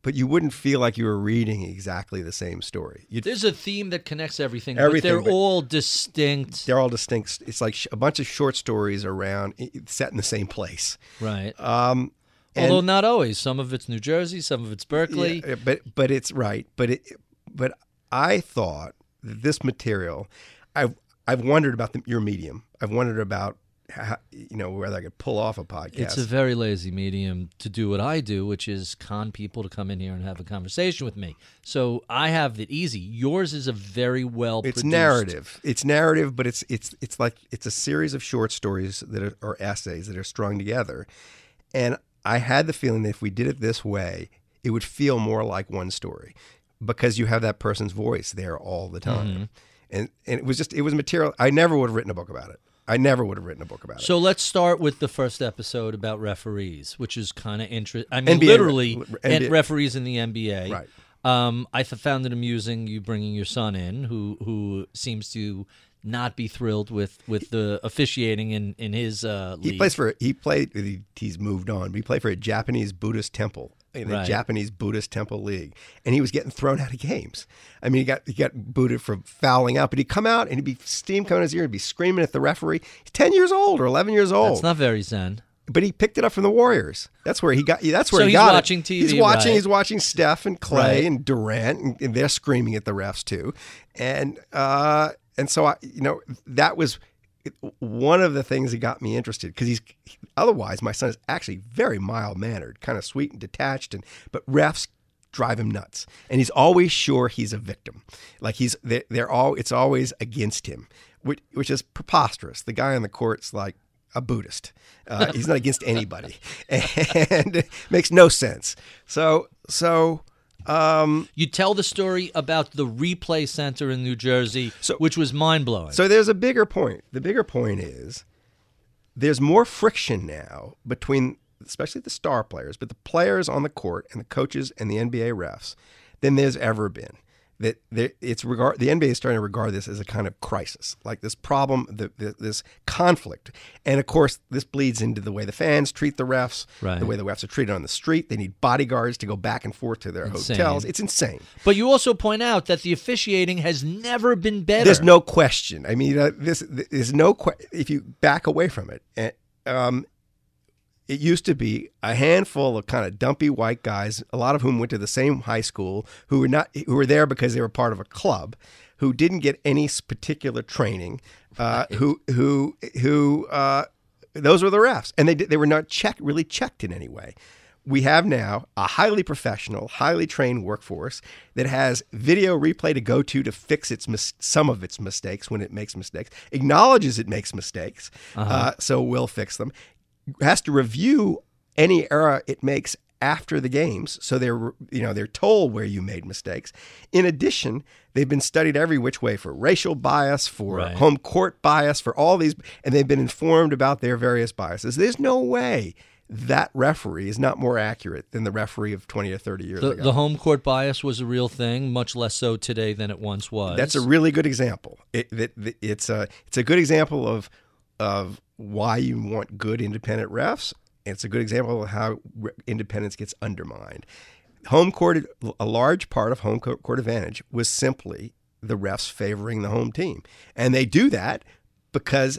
S5: but you wouldn't feel like you were reading exactly the same story. You'd,
S4: There's a theme that connects everything,
S5: Everything,
S4: but they're
S5: but-
S4: all distinct.
S5: they're all distinct. It's like sh- a bunch of short stories around set in the same place.
S4: Right.
S5: Um, and-
S4: Although not always. Some of it's New Jersey, some of it's Berkeley.
S5: Yeah, but but it's right. But it but I thought that this material, I've I've wondered about the, your medium. I've wondered about how, you know, whether I could pull off a podcast.
S4: It's a very lazy medium to do what I do, which is con people to come in here and have a conversation with me. So I have it easy. Yours is a very well
S5: It's
S4: produced.
S5: narrative. It's narrative, but it's it's it's like it's a series of short stories that are or essays that are strung together. And I had the feeling that if we did it this way, it would feel more like one story because you have that person's voice there all the time.
S4: Mm-hmm.
S5: And and it was just it was material. I never would have written a book about it. I never would have written a book about it.
S4: So let's start with the first episode about referees, which is kind of interesting. I mean,
S5: N B A
S4: literally,
S5: re-
S4: and
S5: N B A
S4: referees in the N B A.
S5: Right.
S4: Um, I th- found it amusing you bringing your son in, who who seems to not be thrilled with, with the officiating in in his uh, league.
S5: He plays for he played he, he's moved on, but he played for a Japanese Buddhist temple in the
S4: Right.
S5: Japanese Buddhist temple league, and he was getting thrown out of games. I mean, he got he got booted for fouling out, but he'd come out and he'd be steam coming in his ear, and be screaming at the referee. He's ten years old or eleven years old.
S4: That's not very zen.
S5: But he picked it up from the Warriors. That's where he got. That's where
S4: So
S5: he
S4: he's
S5: got
S4: watching
S5: it.
S4: T V,
S5: He's watching.
S4: right.
S5: He's watching Steph and Clay
S4: Right.
S5: and Durant, and, and they're screaming at the refs too. And uh, and so I, you know, that was one of the things that got me interested because he's otherwise my son is actually very mild mannered, kind of sweet and detached, and but refs drive him nuts, and he's always sure he's a victim. Like he's they're, they're all it's always against him, which which is preposterous. The guy on the court's like a Buddhist. Uh, he's not against anybody, and it makes no sense. So so. Um,
S4: You tell the story about the replay center in New Jersey,
S5: So-
S4: which was mind blowing.
S5: So there's a bigger point. The bigger point is there's more friction now between, especially the star players, but the players on the court and the coaches and the N B A refs than there's ever been. That there- it's regard the N B A is starting to regard this as a kind of crisis, like this problem, the, the, this conflict, and of course this bleeds into the way the fans treat the refs,
S4: Right.
S5: the way the refs are treated on the street. They need bodyguards to go back and forth to their
S4: Insane.
S5: hotels. It's insane.
S4: But you also point out that the officiating has never been better.
S5: There's no question. I mean, uh, this there's no que- if you back away from it. And, um, it used to be a handful of kind of dumpy white guys, a lot of whom went to the same high school, who were not who were there because they were part of a club, who didn't get any s- particular training, uh, who who who uh, those were the refs, and they did, they were not checked really checked in any way. We have now a highly professional, highly trained workforce that has video replay to go to to fix its mis- some of its mistakes when it makes mistakes, acknowledges it makes mistakes, uh, so we'll fix them. Has to review any error it makes after the games, so they're you know they're told where you made mistakes. In addition, they've been studied every which way for racial bias, for
S4: Right.
S5: home court bias, for all these, and they've been informed about their various biases. There's no way that referee is not more accurate than the referee of twenty or thirty years
S4: the,
S5: ago.
S4: the home court bias was a real thing, much less so today than it once was.
S5: That's a really good example. It, it, it- it's a it's a good example of of why you want good independent refs. And it's a good example of how re- independence gets undermined. Home court, a large part of home court, court advantage was simply the refs favoring the home team, and they do that because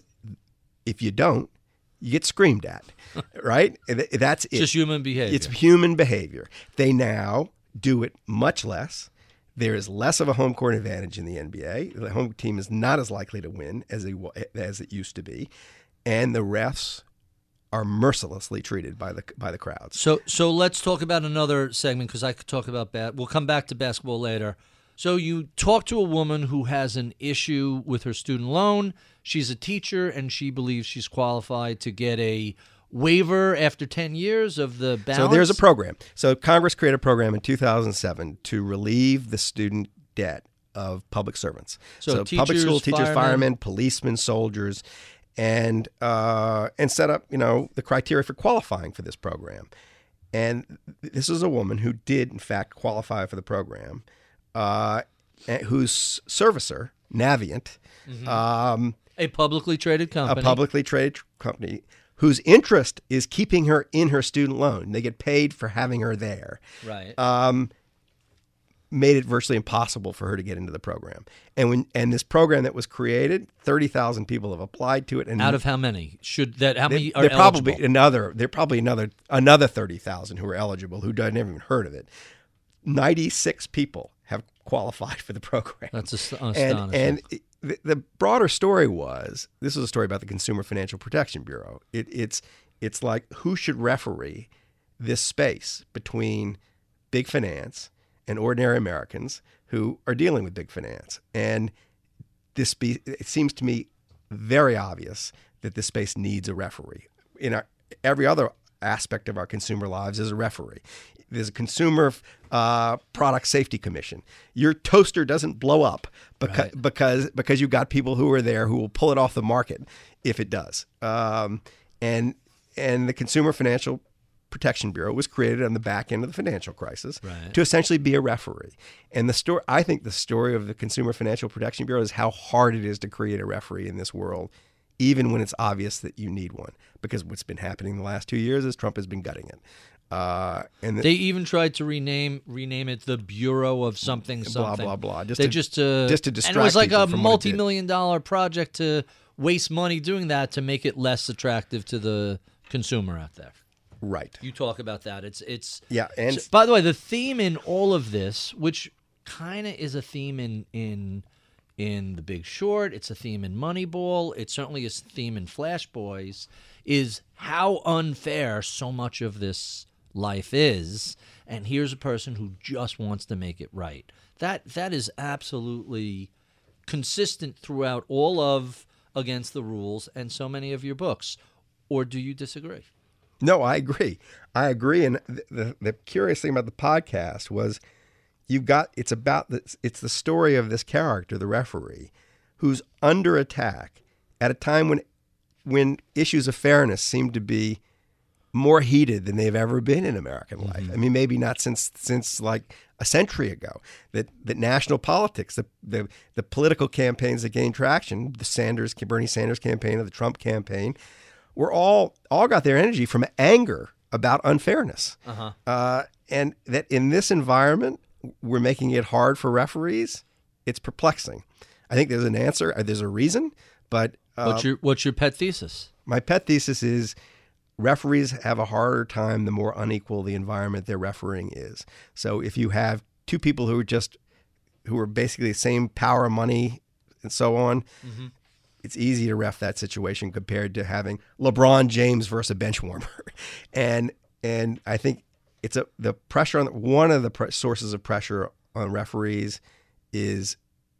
S5: if you don't, you get screamed at, right? And th- That's it.
S4: just human behavior.
S5: It's human behavior. They now do it much less. There is less of a home court advantage in the N B A. The home team is not as likely to win as it, wa- as it used to be, and the refs are mercilessly treated by the by the crowds.
S4: So, so let's talk about another segment because I could talk about that. We'll come back to basketball later. So you talk to a woman who has an issue with her student loan. She's a teacher, and she believes she's qualified to get a waiver after ten years of the balance.
S5: So there's a program. So Congress created a program in two thousand seven to relieve the student debt of public servants.
S4: So
S5: public
S4: teachers,
S5: school teachers,
S4: firemen.
S5: firemen, policemen, soldiers, and uh, and set up you know the criteria for qualifying for this program. And this is a woman who did in fact qualify for the program, uh, and whose servicer Navient, um,
S4: a publicly traded company.
S5: a publicly traded company, whose interest is keeping her in her student loan. They get paid for having her there.
S4: Right.
S5: Um, made it virtually impossible for her to get into the program. And when and this program that was created, thirty thousand people have applied to it. And
S4: Out of how many? Should that how many
S5: they,
S4: are
S5: they're probably
S4: eligible?
S5: another. They're probably another another thirty thousand who are eligible who never even heard of it. ninety-six people have qualified for the program.
S4: That's ast-
S5: and
S4: astonishing.
S5: and it, the, the broader story was this was a story about the Consumer Financial Protection Bureau. It, it's it's like who should referee this space between big finance and ordinary Americans who are dealing with big finance. And this be, it seems to me very obvious that this space needs a referee. In our, every other aspect of our consumer lives is a referee. There's a consumer uh, product safety commission. Your toaster doesn't blow up because
S4: Right.
S5: because because you've got people who are there who will pull it off the market if it does. Um, and and the Consumer Financial Protection Bureau was created on the back end of the financial crisis
S4: Right.
S5: to essentially be a referee. And the story, I think the story of the Consumer Financial Protection Bureau is how hard it is to create a referee in this world, even when it's obvious that you need one. Because what's been happening the last two years is Trump has been gutting it. Uh, and the,
S4: They even tried to rename rename it the Bureau of something
S5: Blah,
S4: something.
S5: blah, blah. Just
S4: they
S5: to-
S4: just uh,
S5: just to
S4: and it
S5: distract
S4: was like
S5: people
S4: a
S5: from what it did.
S4: multi-million dollar project to waste money doing that to make it less attractive to the consumer out there.
S5: right.
S4: You talk about that. It's it's
S5: Yeah, and
S4: So- by the way, the theme in all of this, which kind of is a theme in in in The Big Short, it's a theme in Moneyball, it certainly is a theme in Flash Boys, is how unfair so much of this life is. And here's a person who just wants to make it right. That that is absolutely consistent throughout all of Against the Rules and so many of your books. Or do you disagree?
S5: No, I agree. I agree. And the, the, the curious thing about the podcast was you've got, it's about, the, it's the story of this character, the referee, who's under attack at a time when, when issues of fairness seem to be more heated than they've ever been in American life. I mean, maybe not since, since like a century ago, that, that national politics, the, the, the political campaigns that gained traction, the Sanders, Bernie Sanders campaign or the Trump campaign, were all all got their energy from anger about unfairness.
S4: Uh-huh.
S5: Uh, and that in this environment, we're making it hard for referees. It's perplexing. I think there's an answer. uh, There's a reason. But uh,
S4: What's your what's your pet thesis?
S5: my pet thesis is referees have a harder time the more unequal the environment they're refereeing is. So if you have two people who are just who are basically the same power, money, and so on,
S4: Mm-hmm.
S5: it's easy to ref that situation compared to having LeBron James versus a bench warmer. and and I think it's a the pressure on one of the pre- sources of pressure on referees is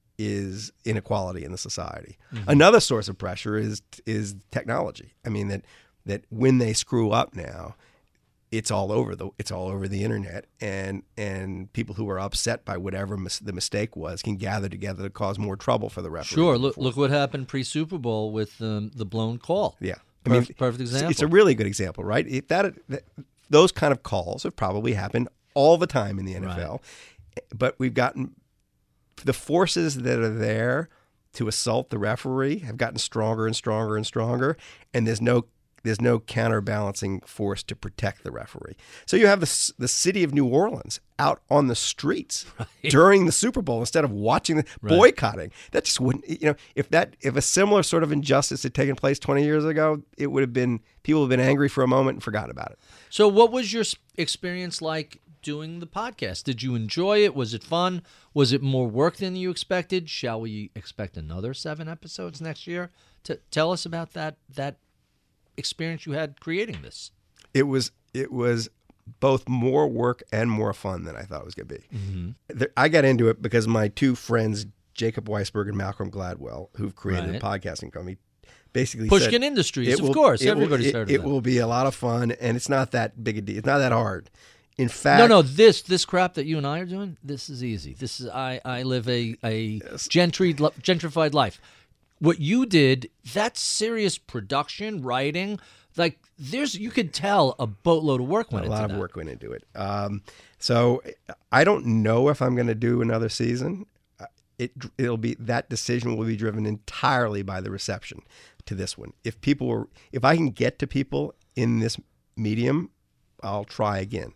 S5: is inequality in the society.
S4: Mm-hmm.
S5: Another source of pressure is is technology. I mean that that when they screw up now, it's all over the it's all over the internet, and and people who are upset by whatever mis- the mistake was can gather together to cause more trouble for the referee.
S4: Sure. Look, look what happened pre-Super Bowl with um, the blown call.
S5: Yeah,
S4: Perfect, perfect
S5: it's-
S4: example.
S5: It's a really good example, right? If that, that those kind of calls have probably happened all the time in the N F L, but we've gotten the forces that are there to assault the referee have gotten stronger and stronger and stronger, and there's no there's no counterbalancing force to protect the referee. So you have the the city of New Orleans out on the streets during the Super Bowl instead of watching the
S4: Right.
S5: boycotting. That just wouldn't, you know, if that if a similar sort of injustice had taken place twenty years ago, it would have been people would have been angry for a moment and forgotten about it.
S4: So what was your s- experience like doing the podcast? Did you enjoy it? Was it fun? Was it more work than you expected? Shall we expect another seven episodes next year? To tell us about that that experience you had creating this.
S5: It was it was both more work and more fun than I thought it was going to be.
S4: Mm-hmm.
S5: There- I got into it because my two friends, Jacob Weisberg and Malcolm Gladwell, who've created
S4: Right.
S5: the podcasting company, basically
S4: Pushkin
S5: said,
S4: Industries,
S5: it
S4: of
S5: will-
S4: course.
S5: it will-
S4: Everybody's
S5: it,
S4: heard of
S5: it
S4: them.
S5: will be a lot of fun, and it's not that big a deal. It's not that hard. In fact,
S4: No, no, this this crap that you and I are doing, this is easy. This is I I live a a gentry, gentrified life. What you did, that's serious production, writing. Like there's, you could tell a boatload of work went
S5: a
S4: into
S5: lot of
S4: that.
S5: work went into it. Um, so I don't know if I'm going to do another season. Uh, It it'll be that decision will be driven entirely by the reception. to this one. If people were, if I can get to people in this medium, I'll try again.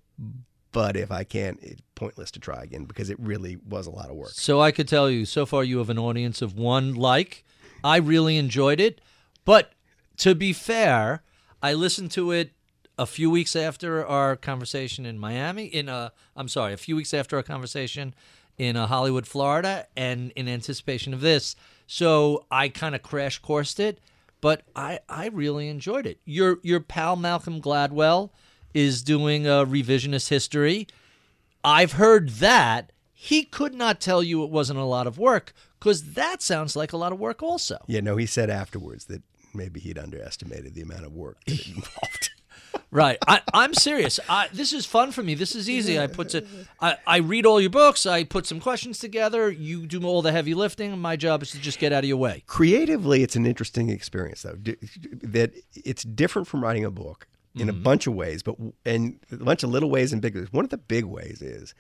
S5: But if I can't, it's pointless to try again because it really was a lot of work.
S4: So I could tell you, so far you have an audience of one like. I really enjoyed it. But to be fair, I listened to it a few weeks after our conversation in Miami. In a, I'm sorry, a few weeks after our conversation in uh, Hollywood, Florida, and in anticipation of this. So I kind of crash coursed it, but I, I really enjoyed it. Your your pal Malcolm Gladwell is doing a revisionist history. I've heard that. He could not tell you it wasn't a lot of work because that sounds like a lot of work also.
S5: Yeah, no, he said afterwards that maybe he'd underestimated the amount of work that it involved.
S4: Right. I, I'm serious. I, this is fun for me. This is easy. I put to, I, I read all your books. I put some questions together. You do all the heavy lifting. My job is to just get out of your way.
S5: Creatively, it's an interesting experience, though. D- that it's different from writing a book in mm-hmm. a bunch of ways, but and a bunch of little ways and big ways. One of the big ways is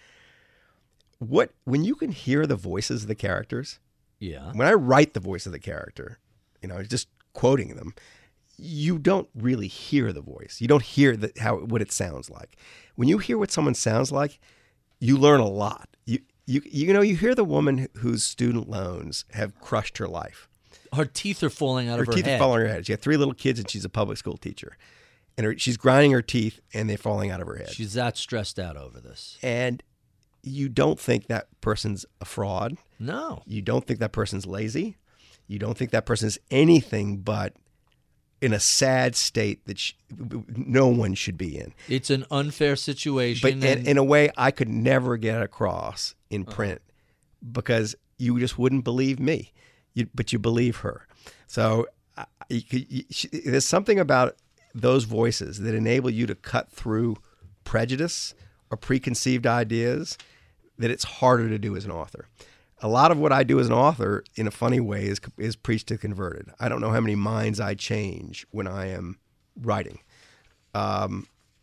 S5: what when you can hear the voices of the characters.
S4: Yeah.
S5: When I write the voice of the character, you know, just quoting them, you don't really hear the voice. You don't hear the, how what it sounds like. When you hear what someone sounds like, you learn a lot. You you you know you hear the woman whose student loans have crushed her life.
S4: Her teeth are falling out
S5: her
S4: of her
S5: teeth
S4: head.
S5: are falling out of her head. She had three little kids and she's a public school teacher, and her, she's grinding her teeth and they're falling out of her head.
S4: She's that stressed out over this.
S5: And you don't think that person's a fraud.
S4: No.
S5: You don't think that person's lazy. You don't think that person's anything but in a sad state that she, no one should be in.
S4: It's an unfair situation.
S5: But
S4: and-
S5: in, in a way I could never get across in print uh-huh. because you just wouldn't believe me, you, but you believe her. So uh, you, you, she, there's something about those voices that enable you to cut through prejudice or preconceived ideas that it's harder to do as an author. A lot of what I do as an author, in a funny way, is is preach to converted. I don't know how many minds I change when I am writing. Um,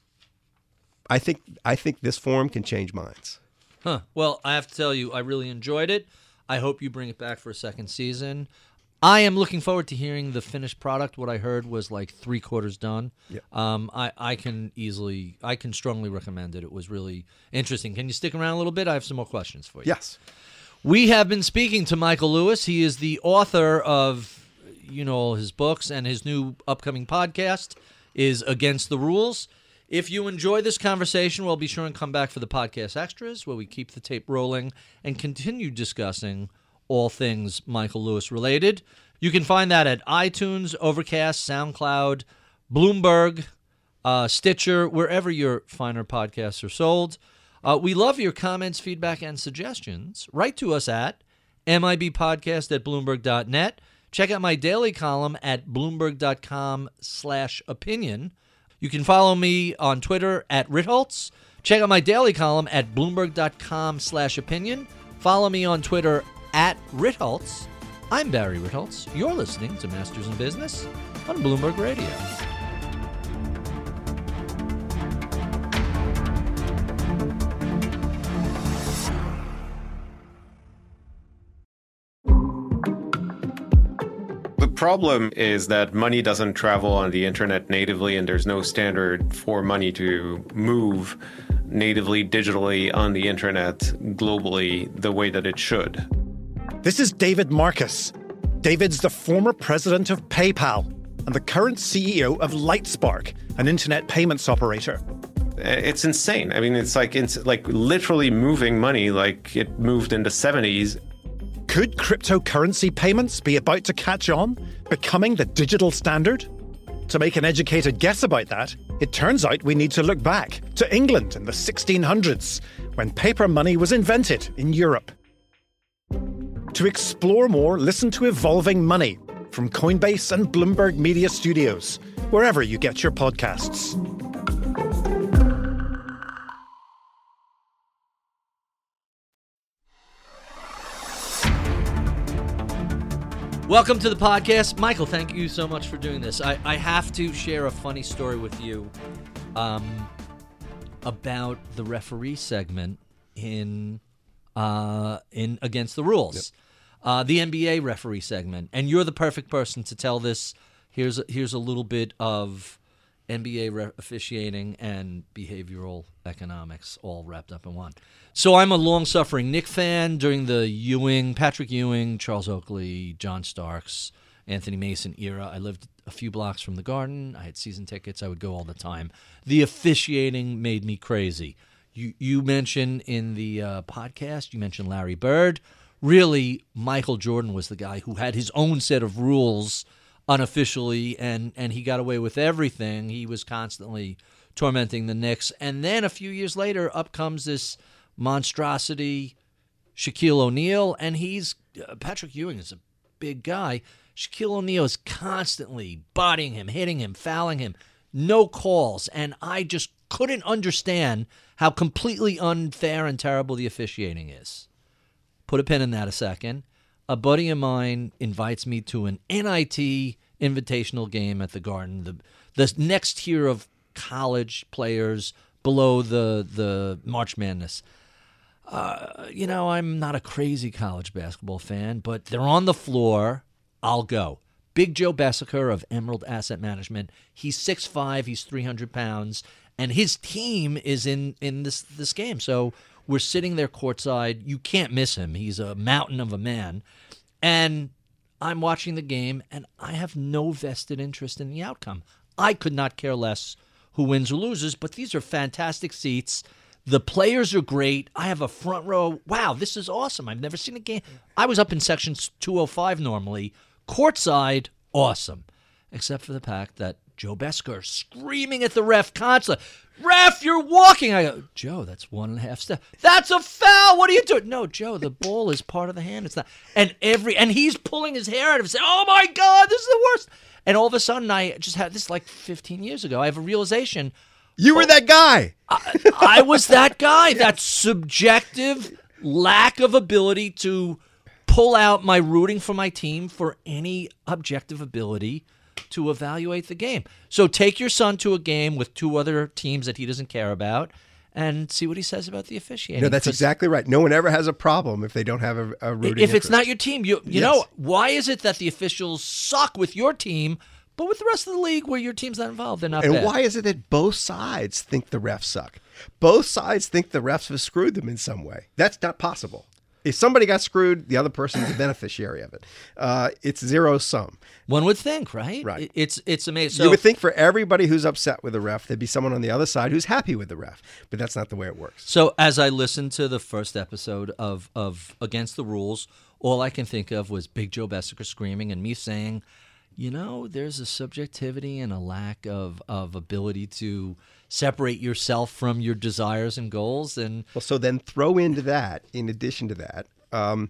S5: I think I think this form can change minds.
S4: Huh. Well, I have to tell you, I really enjoyed it. I hope you bring it back for a second season. I am looking forward to hearing the finished product. What I heard was like three quarters done.
S5: Yeah.
S4: Um, I, I can easily, I can strongly recommend it. It was really interesting. Can you stick around a little bit? I have some more questions for you.
S5: Yes.
S4: We have been speaking to Michael Lewis. He is the author of, you know, his books, and his new upcoming podcast is Against the Rules. If you enjoy this conversation, we'll be sure and come back for the podcast extras, where we keep the tape rolling and continue discussing all things Michael Lewis related. You can find that at iTunes, Overcast, SoundCloud, Bloomberg, uh, Stitcher, wherever your finer podcasts are sold. Uh, we love your comments, feedback, and suggestions. Write to us at mibpodcast at bloomberg dot net. Check out my daily column at bloomberg.com slash opinion. You can follow me on Twitter at Ritholtz. Check out my daily column at bloomberg.com slash opinion. Follow me on Twitter at Ritholtz. I'm Barry Ritholtz. You're listening to Masters in Business on Bloomberg Radio.
S6: The problem is that money doesn't travel on the internet natively, and there's no standard for money to move natively, digitally on the internet globally the way that it should.
S1: This is David Marcus. David's the former president of PayPal and the current C E O of Lightspark, an internet payments operator.
S6: It's insane. I mean, it's like it's like literally moving money like it moved in the seventies.
S1: Could cryptocurrency payments be about to catch on, becoming the digital standard? To make an educated guess about that, it turns out we need to look back to England in the sixteen hundreds, when paper money was invented in Europe. To explore more, listen to Evolving Money from Coinbase and Bloomberg Media Studios, wherever you get your podcasts.
S4: Welcome to the podcast. Michael, thank you so much for doing this. I, I have to share a funny story with you um, about the referee segment in uh, in Against the Rules. Yep. Uh, the N B A referee segment, and you're the perfect person to tell this. Here's a, here's a little bit of N B A re- officiating and behavioral economics all wrapped up in one. So I'm a long-suffering Knick fan during the Ewing, Patrick Ewing, Charles Oakley, John Starks, Anthony Mason era. I lived a few blocks from the Garden. I had season tickets. I would go all the time. The officiating made me crazy. You you mentioned in the uh, podcast, you mentioned Larry Bird. Really, Michael Jordan was the guy who had his own set of rules unofficially, and, and he got away with everything. He was constantly tormenting the Knicks. And then a few years later, up comes this monstrosity, Shaquille O'Neal, and he's uh, Patrick Ewing is a big guy. Shaquille O'Neal is constantly bodying him, hitting him, fouling him, no calls. And I just couldn't understand how completely unfair and terrible the officiating is. Put a pin in that a second. A buddy of mine invites me to an N I T invitational game at the Garden, the the next tier of college players below the, the March Madness. Uh, you know, I'm not a crazy college basketball fan, but they're on the floor. I'll go. Big Joe Bessaker of Emerald Asset Management. He's six five, he's three hundred pounds, and his team is in, in this, this game. So we're sitting there courtside. You can't miss him. He's a mountain of a man. And I'm watching the game, and I have no vested interest in the outcome. I could not care less who wins or loses, but these are fantastic seats. The players are great. I have a front row. Wow, this is awesome. I've never seen a game. I was up in section two oh five normally. Courtside, awesome. Except for the fact that Joe Besker screaming at the ref constantly. Ref, you're walking. I go, Joe, that's one and a half step. That's a foul. What are you doing? No, Joe, the ball is part of the hand. It's not. And every and he's pulling his hair out of his head. Oh my God, this is the worst. And all of a sudden, I just had this like fifteen years ago. I have a realization.
S5: You were
S4: oh,
S5: that guy.
S4: I, I was that guy. Yes. That subjective lack of ability to pull out my rooting for my team for any objective ability to evaluate the game. So take your son to a game with two other teams that he doesn't care about and see what he says about the officiating.
S5: No, that's exactly right. No one ever has a problem if they don't have a, a rooting
S4: If it's
S5: interest.
S4: not your team, you you
S5: Yes.
S4: know, why is it that the officials suck with your team, but with the rest of the league where your team's not involved, they're not
S5: And
S4: bad?
S5: why is it that both sides think the refs suck? Both sides think the refs have screwed them in some way. That's not possible. If somebody got screwed, the other person's the beneficiary of it. Uh, it's zero sum.
S4: One would think, right?
S5: Right.
S4: It- It's it's amazing. So,
S5: you would think for everybody who's upset with the ref, there'd be someone on the other side who's happy with the ref. But that's not the way it works.
S4: So as I listened to the first episode of, of Against the Rules, all I can think of was Big Joe Bessaker screaming and me saying, you know, there's a subjectivity and a lack of, of ability to separate yourself from your desires and goals. And
S5: Well, so then throw into that, in addition to that, um,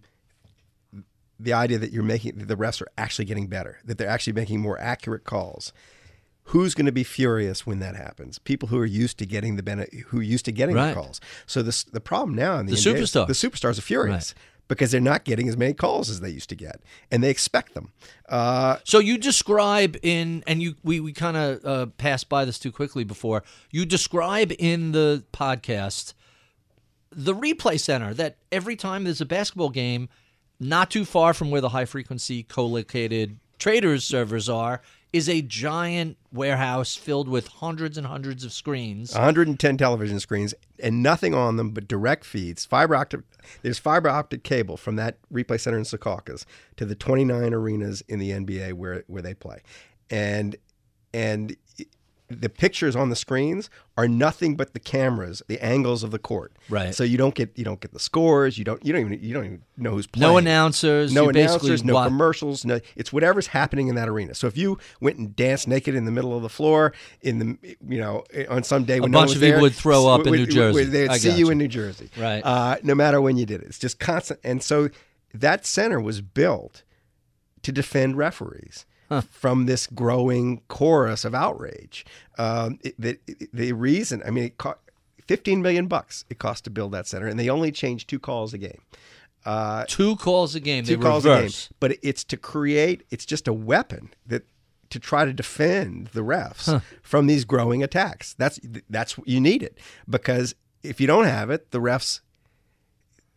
S5: the idea that you're making that the refs are actually getting better, that they're actually making more accurate calls. Who's going to be furious when that happens? People who are used to getting the bene- who are used to getting
S4: Right.
S5: the calls. So this, the problem now in the,
S4: The
S5: N B A is
S4: superstars.
S5: the superstars are furious.
S4: Right.
S5: Because they're not getting as many calls as they used to get, and they expect them. Uh,
S4: so you describe in, and you we, we kind of uh, passed by this too quickly before, you describe in the podcast the replay center that every time there's a basketball game, not too far from where the high-frequency co-located traders servers are, is a giant warehouse filled with hundreds and hundreds of screens.
S5: one hundred ten television screens and nothing on them but direct feeds. Fiber optic. There's fiber optic cable from that replay center in Secaucus to the twenty-nine arenas in the N B A where where they play, and and the pictures on the screens are nothing but the cameras, the angles of the court.
S4: Right.
S5: So you don't get you don't get the scores. You don't you don't even you don't even know who's playing.
S4: No announcers.
S5: No
S4: you
S5: announcers.
S4: basically
S5: No
S4: wa-
S5: commercials. No. It's whatever's happening in that arena. So if you went and danced naked in the middle of the floor in the you know on some day when no
S4: bunch
S5: one was
S4: of people
S5: there,
S4: would throw up in
S5: would-
S4: New Jersey.
S5: would- They'd
S4: I
S5: see
S4: got
S5: you
S4: you.
S5: in New Jersey.
S4: Right.
S5: Uh, no matter when you did it, it's just constant. And so that center was built to defend referees. Huh. From this growing chorus of outrage, um, it, the, the reason, I mean, it cost fifteen million bucks it cost to build that center, and they only changed two calls a game. Uh,
S4: two calls a game.
S5: two
S4: they
S5: calls
S4: reverse.
S5: a game, but it's to create. It's just a weapon that to try to defend the refs
S4: Huh.
S5: from these growing attacks. That's that's you need it because if you don't have it, the refs.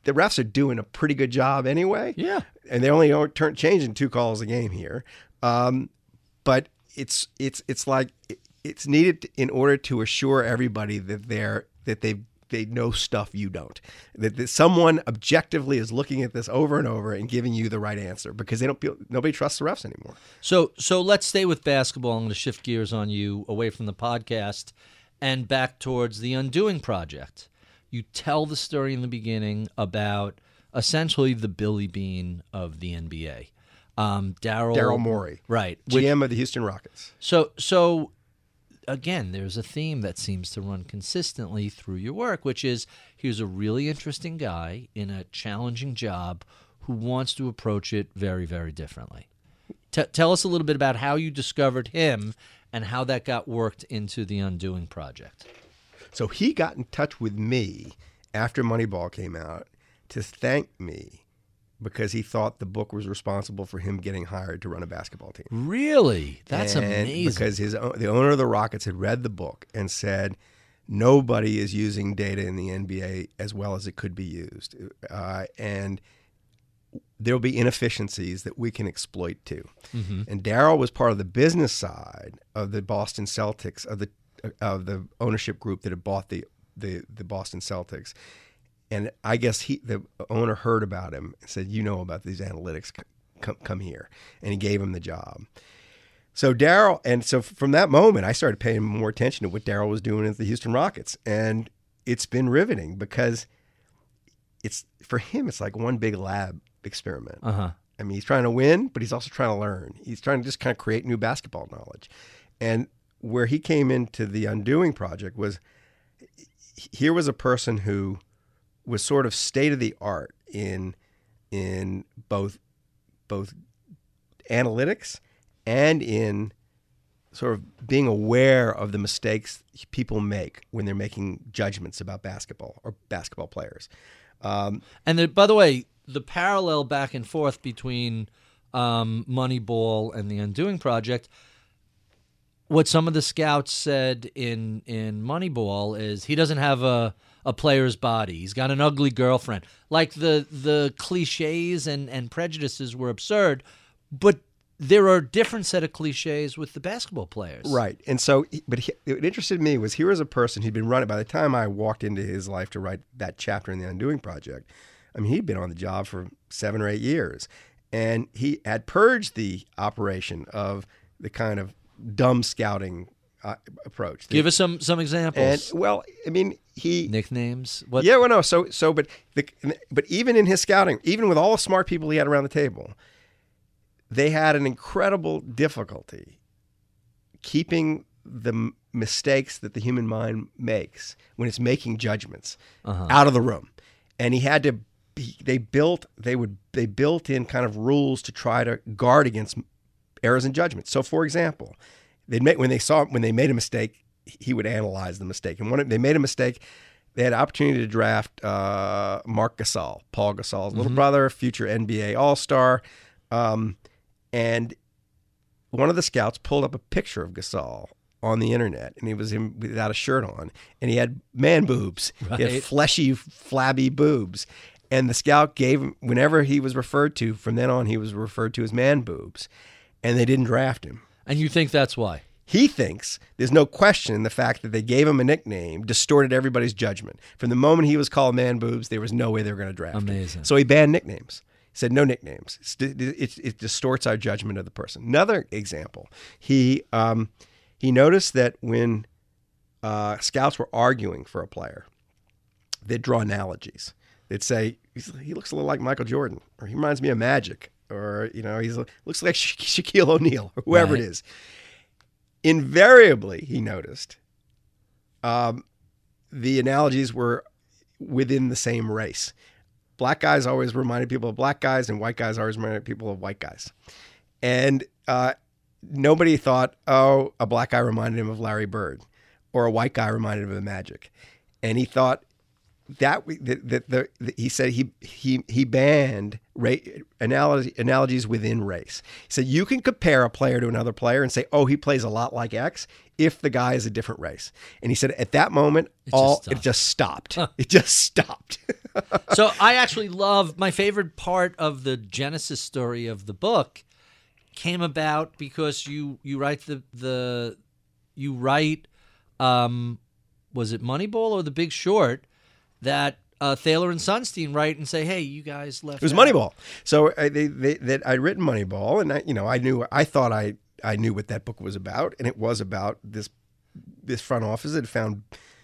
S5: the refs are doing a pretty good job anyway.
S4: Yeah.
S5: And they only are turn, changing two calls a game here. Um, but it's it's it's like it's needed in order to assure everybody that they're that they they know stuff you don't. That, that someone objectively is looking at this over and over and giving you the right answer, because they don't feel nobody trusts the refs anymore.
S4: So so let's stay with basketball. I'm going to shift gears on you away from the podcast and back towards the Undoing Project. You tell the story in the beginning about essentially the Billy Beane of the N B A. Um, Daryl
S5: Daryl Morey,
S4: right,
S5: G M of the Houston Rockets.
S4: So so again, there's a theme that seems to run consistently through your work, which is he was a really interesting guy in a challenging job who wants to approach it very, very differently. T- tell us a little bit about how you discovered him and how that got worked into the Undoing Project.
S5: So he got in touch with me after Moneyball came out to thank me because he thought the book was responsible for him getting hired to run a basketball team.
S4: Really? That's
S5: and
S4: amazing.
S5: Because his the owner of the Rockets had read the book and said, nobody is using data in the N B A as well as it could be used. Uh, and there'll be inefficiencies that we can exploit too. Mm-hmm. And Daryl was part of the business side of the Boston Celtics, of the of the ownership group that had bought the the, the Boston Celtics. And I guess he, the owner heard about him and said, you know about these analytics, come, come here. And he gave him the job. So Daryl, and so from that moment, I started paying more attention to what Daryl was doing at the Houston Rockets. And it's been riveting because it's, for him, it's like one big lab experiment.
S4: Uh-huh.
S5: I mean, he's trying to win, but he's also trying to learn. He's trying to just kind of create new basketball knowledge. And where he came into the Undoing Project was, here was a person who was sort of state of the art in in both both analytics and in sort of being aware of the mistakes people make when they're making judgments about basketball or basketball players. Um,
S4: and the, by the way, the parallel back and forth between um, Moneyball and the Undoing Project, what some of the scouts said in, in Moneyball is he doesn't have a, a player's body. He's got an ugly girlfriend. Like the the cliches and, and prejudices were absurd, but there are a different set of cliches with the basketball players.
S5: Right. And so, but he, what interested me was here was a person who'd been running, by the time I walked into his life to write that chapter in the Undoing Project, I mean, he'd been on the job for seven or eight years. And he had purged the operation of the kind of dumb scouting uh, approach.
S4: Give us some some examples.
S5: And, well, I mean, he
S4: nicknames. What?
S5: Yeah, well, no. So, so, but the, but even in his scouting, even with all the smart people he had around the table, they had an incredible difficulty keeping the m- mistakes that the human mind makes when it's making judgments uh-huh. out of the room. And he had to. Be, they built. They would. They built in kind of rules to try to guard against errors in judgment. So, for example, they make when they saw when they made a mistake, he would analyze the mistake. And when they made a mistake, they had an opportunity to draft uh, Marc Gasol, Paul Gasol's little mm-hmm. brother, future N B A All-Star. Um, and one of the scouts pulled up a picture of Gasol on the internet, and he was him without a shirt on, and he had man boobs. Right. He had fleshy, flabby boobs. And the scout gave him, whenever he was referred to, from then on, he was referred to as man boobs. And they didn't draft him.
S4: And you think that's why?
S5: He thinks there's no question the fact that they gave him a nickname distorted everybody's judgment. From the moment he was called man boobs, there was no way they were going to draft him.
S4: Amazing.
S5: So he banned nicknames. He said no nicknames. It, it, it distorts our judgment of the person. Another example, he um, he noticed that when uh, scouts were arguing for a player, they'd draw analogies. They'd say, he looks a little like Michael Jordan, or he reminds me of Magic, or, you know, he looks like Sha- Shaquille O'Neal, or whoever right. it is. Invariably, he noticed, um, the analogies were within the same race. Black guys always reminded people of black guys, and white guys always reminded people of white guys. And uh, nobody thought, oh, a black guy reminded him of Larry Bird, or a white guy reminded him of Magic. And he thought, That that the, the, the he said he he he banned ra- analogy, analogies within race. He said you can compare a player to another player and say, oh, he plays a lot like X if the guy is a different race. And he said at that moment, it all just it just stopped. Huh. It just stopped.
S4: So I actually love, my favorite part of the genesis story of the book came about because you you write the the you write um was it Moneyball or The Big Short that uh, Thaler and Sunstein write and say, hey, you guys left.
S5: It was
S4: out.
S5: Moneyball. So I, they, they, that I'd written Moneyball, and I, you know, I knew, I thought I, I knew what that book was about, and it was about this, this front office that found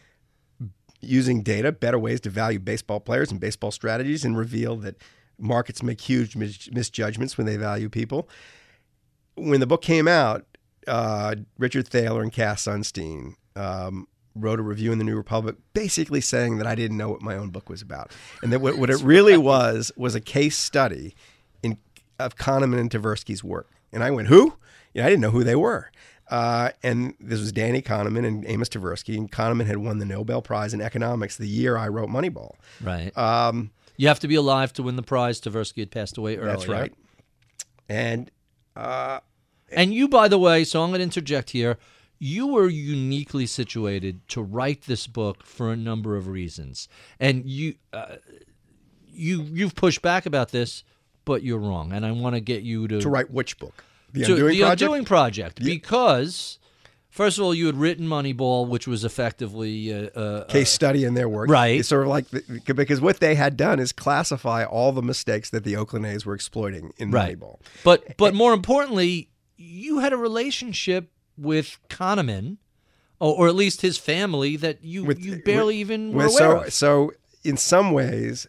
S5: using data better ways to value baseball players and baseball strategies, and revealed that markets make huge mis- misjudgments when they value people. When the book came out, uh, Richard Thaler and Cass Sunstein um, wrote a review in the New Republic basically saying that I didn't know what my own book was about. And that what, what it really was was a case study in of Kahneman and Tversky's work. And I went, who? You know, I didn't know who they were. Uh, and this was Danny Kahneman and Amos Tversky. And Kahneman had won the Nobel Prize in economics the year I wrote Moneyball.
S4: Right.
S5: Um,
S4: you have to be alive to win the prize. Tversky had passed away earlier.
S5: That's right. And... Uh,
S4: And you, by the way, so I'm going to interject here, you were uniquely situated to write this book for a number of reasons. And you, uh, you, you've pushed back about this, but you're wrong. And I want to get you to...
S5: To write which book? The
S4: to,
S5: Undoing
S4: the
S5: Project?
S4: Undoing Project.
S5: Yeah.
S4: Because, first of all, you had written Moneyball, which was effectively... Uh, uh,
S5: Case study in their work.
S4: Right.
S5: It's sort of like... The, because what they had done is classify all the mistakes that the Oakland A's were exploiting in
S4: right.
S5: Moneyball.
S4: But, but more importantly... you had a relationship with Kahneman, or, or at least his family, that you,
S5: With-
S4: you barely
S5: with-
S4: even were
S5: with-
S4: aware
S5: so,
S4: of.
S5: so in some ways,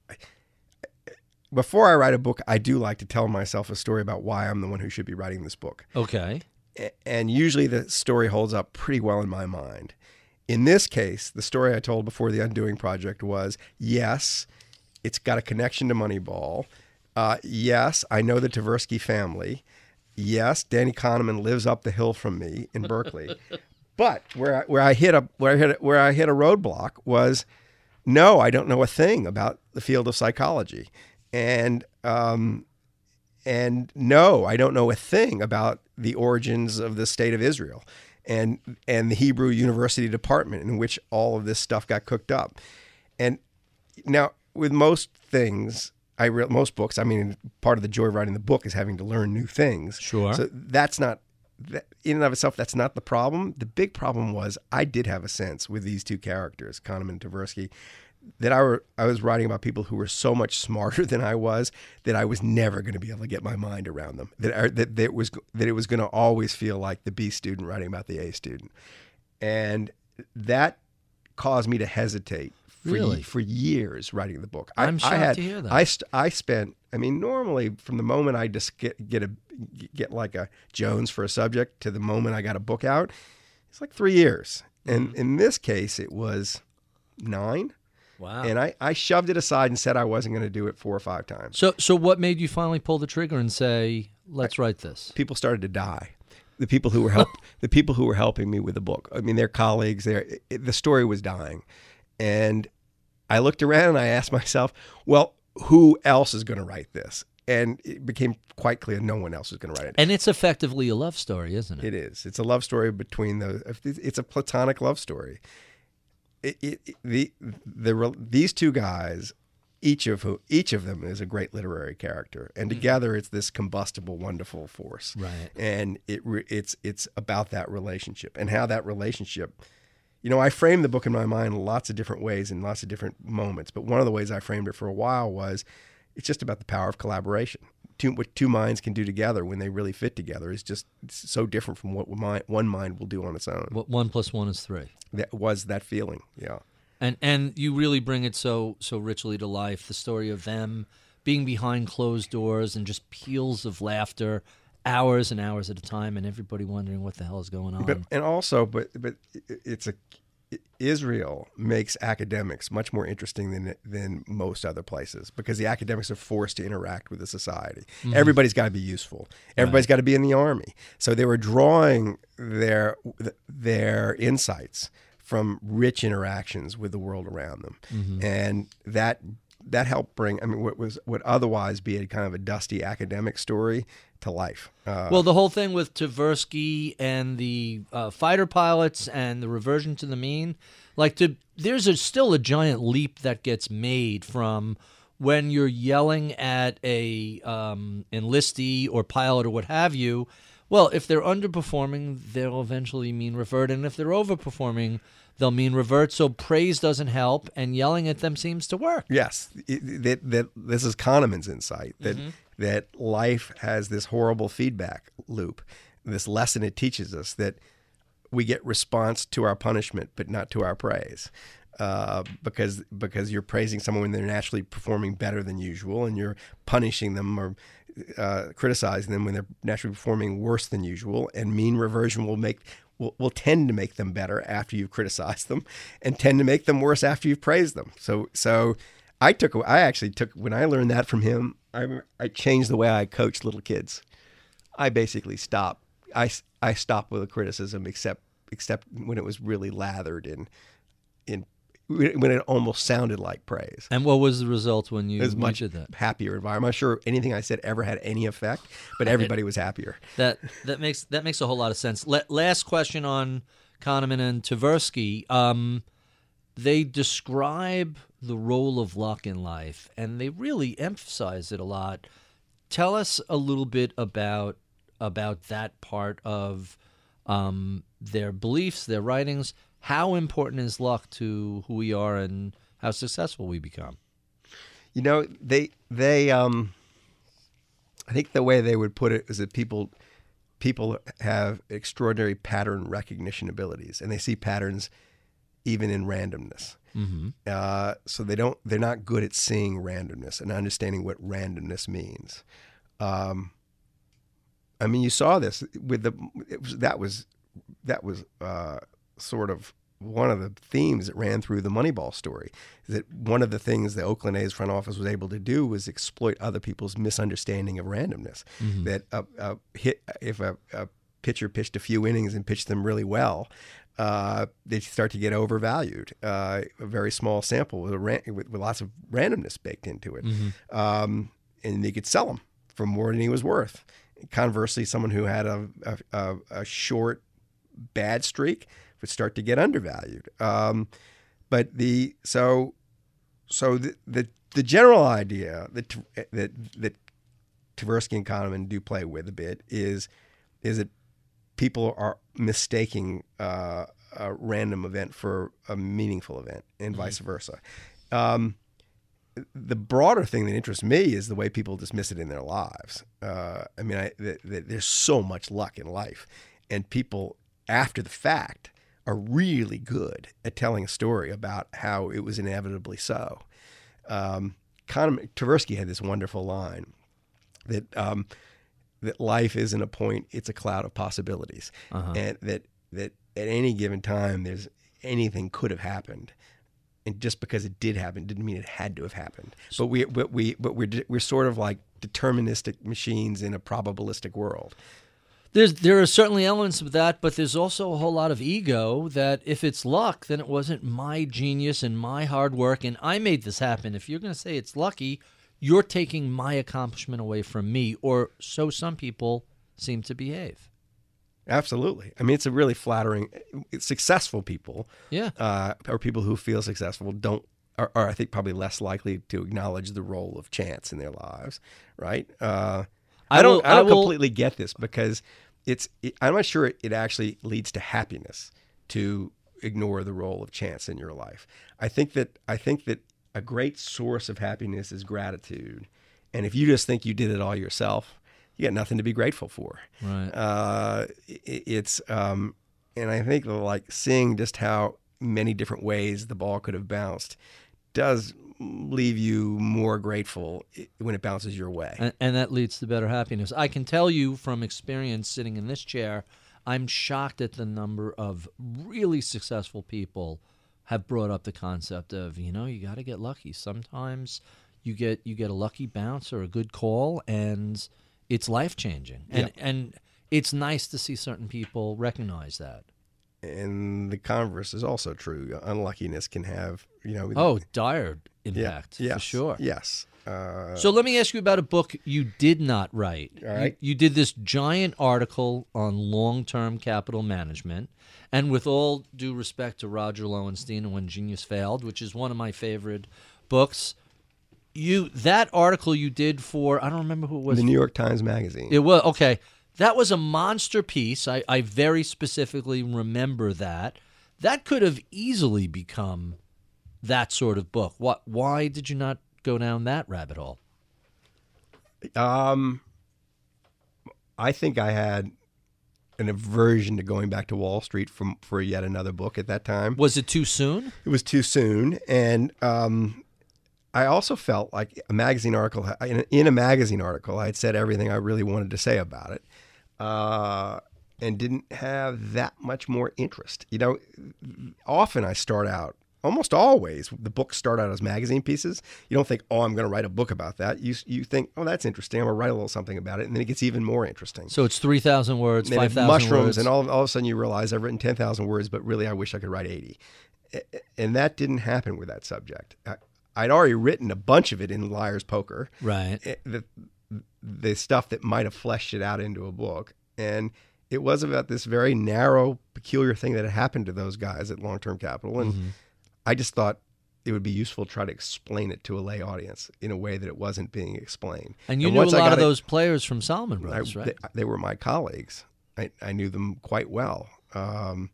S5: before I write a book, I do like to tell myself a story about why I'm the one who should be writing this book.
S4: Okay.
S5: A- And usually the story holds up pretty well in my mind. In this case, the story I told before the Undoing Project was, yes, it's got a connection to Moneyball. Uh, yes, I know the Tversky family. Yes, Danny Kahneman lives up the hill from me in Berkeley. But where I, where I hit a where I hit a, where I hit a roadblock was, no, I don't know a thing about the field of psychology, and um, and no, I don't know a thing about the origins of the state of Israel, and and the Hebrew University department in which all of this stuff got cooked up. And now with most things. I read most books. I mean, part of the joy of writing the book is having to learn new things.
S4: Sure.
S5: So that's not, that, in and of itself, that's not the problem. The big problem was I did have a sense with these two characters, Kahneman and Tversky, that I, were, I was writing about people who were so much smarter than I was that I was never going to be able to get my mind around them. That, I, that, that, it was, that it was going to always feel like the B student writing about the A student. And that caused me to hesitate. For,
S4: Really?
S5: for years writing the book.
S4: I'm
S5: I,
S4: shocked
S5: I had,
S4: to hear that.
S5: I, st- I spent, I mean, normally from the moment I just get, get a get like a Jones for a subject to the moment I got a book out, it's like three years. And in this case, it was nine.
S4: Wow.
S5: And I, I shoved it aside and said I wasn't going to do it four or five times.
S4: So, so what made you finally pull the trigger and say, let's write this?
S5: People started to die. The people who were help, the people who were helping me with the book. I mean, their colleagues. Their it, the story was dying, and I looked around and I asked myself, well, who else is going to write this? And it became quite clear no one else is going to write it.
S4: And it's effectively a love story, isn't it?
S5: It is. It's a love story between the. It's a platonic love story. It, it, it, the the these two guys, each of who each of them is a great literary character, and together it's this combustible, wonderful force.
S4: Right.
S5: And it it's it's about that relationship and how that relationship. You know, I framed the book in my mind in lots of different ways in lots of different moments, but one of the ways I framed it for a while was it's just about the power of collaboration. Two, what two minds can do together when they really fit together is just so different from what one mind will do on its own.
S4: What one plus one is three.
S5: That was that feeling, yeah.
S4: And and you really bring it so so richly to life. The story of them being behind closed doors and just peals of laughter, hours and hours at a time, and everybody wondering what the hell is going on.
S5: But and also, but but it's a Israel makes academics much more interesting than than most other places because the academics are forced to interact with the society. Mm-hmm. Everybody's got to be useful. Everybody's right. got to be in the army. So they were drawing their their insights from rich interactions with the world around them, mm-hmm. and that that helped bring. I mean, what was would otherwise be a kind of a dusty academic story to life. Uh,
S4: well, the whole thing with Tversky and the uh, fighter pilots and the reversion to the mean, Like, to, there's a, still a giant leap that gets made from when you're yelling at a um, enlistee or pilot or what have you. Well, if they're underperforming, they'll eventually mean revert, and if they're overperforming, they'll mean revert. So praise doesn't help, and yelling at them seems to work.
S5: Yes, it, that, that this is Kahneman's insight that mm-hmm. that life has this horrible feedback loop. This lesson it teaches us that we get response to our punishment, but not to our praise, uh, because because you're praising someone when they're naturally performing better than usual, and you're punishing them or uh, criticizing them when they're naturally performing worse than usual. And mean reversion will make will, will tend to make them better after you've criticized them, and tend to make them worse after you've praised them. So so I took I actually took when I learned that from him, I I changed the way I coached little kids. I basically stopped. I, I stopped with a criticism except except when it was really lathered in in when it almost sounded like praise.
S4: And what was the result when you
S5: it was much
S4: did that?
S5: Happier environment. I'm not sure anything I said ever had any effect, but everybody was happier.
S4: That that makes that makes a whole lot of sense. La- last question on Kahneman and Tversky. Um, they describe the role of luck in life, and they really emphasize it a lot. Tell us a little bit about about that part of um, their beliefs, their writings. How important is luck to who we are and how successful we become?
S5: You know, they they um, I think the way they would put it is that people people have extraordinary pattern recognition abilities, and they see patterns even in randomness. Mm-hmm. Uh, so they don't they're not good at seeing randomness and understanding what randomness means. Um, I mean, you saw this with the it was, that was that was uh, sort of one of the themes that ran through the Moneyball story. Is that one of the things the Oakland A's front office was able to do was exploit other people's misunderstanding of randomness. Mm-hmm. That a, a hit if a, a pitcher pitched a few innings and pitched them really well, uh, they start to get overvalued. Uh, a very small sample with, a ran- with, with lots of randomness baked into it, mm-hmm. um, and they could sell him for more than he was worth. Conversely, someone who had a, a, a short, bad streak would start to get undervalued. Um, but the so so the, the the general idea that that that Tversky and Kahneman do play with a bit is is that people are mistaking uh, a random event for a meaningful event, and mm-hmm. vice versa. Um, The broader thing that interests me is the way people dismiss it in their lives. Uh, I mean, I, th- th- there's so much luck in life, and people, after the fact, are really good at telling a story about how it was inevitably so. Um, Kahneman, Tversky had this wonderful line that um, that life isn't a point; it's a cloud of possibilities, uh-huh. and that that at any given time, there's anything could have happened. And just because it did happen didn't mean it had to have happened. But we, but we, but we're we're sort of like deterministic machines in a probabilistic world.
S4: There's there are certainly elements of that, but there's also a whole lot of ego that if it's luck, then it wasn't my genius and my hard work, and I made this happen. If you're going to say it's lucky, you're taking my accomplishment away from me, or so some people seem to behave.
S5: Absolutely. I mean, it's a really flattering. Successful people,
S4: yeah,
S5: uh, or people who feel successful don't are, are, I think, probably less likely to acknowledge the role of chance in their lives, right? Uh, I, I don't. Will, I don't I will, completely get this because it's. It, I'm not sure it, it actually leads to happiness to ignore the role of chance in your life. I think that. I think that a great source of happiness is gratitude, and if you just think you did it all yourself, you got nothing to be grateful for.
S4: Right.
S5: Uh, it, it's um, and I think like seeing just how many different ways the ball could have bounced does leave you more grateful when it bounces your way.
S4: And, and that leads to better happiness. I can tell you from experience sitting in this chair, I'm shocked at the number of really successful people have brought up the concept of, you know, you got to get lucky. Sometimes you get you get a lucky bounce or a good call, and it's life-changing. And
S5: yeah.
S4: and it's nice to see certain people recognize that.
S5: And the converse is also true. Unluckiness can have, you know...
S4: Oh, dire impact,
S5: yeah, yes,
S4: for sure.
S5: Yes. Uh,
S4: So let me ask you about a book you did not write.
S5: All right.
S4: You, you did this giant article on long-term capital management, and with all due respect to Roger Lowenstein and When Genius Failed, which is one of my favorite books, you that article you did for, I don't remember who it was.
S5: the New York Times Magazine.
S4: It was, okay. That was a monster piece. I, I very specifically remember that. That could have easily become that sort of book. What? Why did you not go down that rabbit hole?
S5: Um, I think I had an aversion to going back to Wall Street from for yet another book at that time.
S4: Was it too soon?
S5: It was too soon, and um, I also felt like a magazine article. In a, in a magazine article, I had said everything I really wanted to say about it, uh, and didn't have that much more interest. You know, often I start out. Almost always, the books start out as magazine pieces. You don't think, oh, I'm going to write a book about that. You you think, oh, that's interesting. I'm going to write a little something about it. And then it gets even more interesting.
S4: So it's three thousand words,
S5: And then
S4: five thousand
S5: mushrooms,
S4: words.
S5: and all, all of a sudden you realize I've written ten thousand words, but really I wish I could write eighty. And that didn't happen with that subject. I, I'd already written a bunch of it in Liar's Poker.
S4: Right.
S5: The, the stuff that might have fleshed it out into a book. And it was about this very narrow, peculiar thing that had happened to those guys at Long-Term Capital. And
S4: Mm-hmm.
S5: I just thought it would be useful to try to explain it to a lay audience in a way that it wasn't being explained.
S4: And you knew
S5: once
S4: a
S5: I
S4: lot
S5: got
S4: of
S5: it-
S4: those players from Salomon
S5: I-
S4: Brothers, right?
S5: they, they were my colleagues. I, I knew them quite well. Um,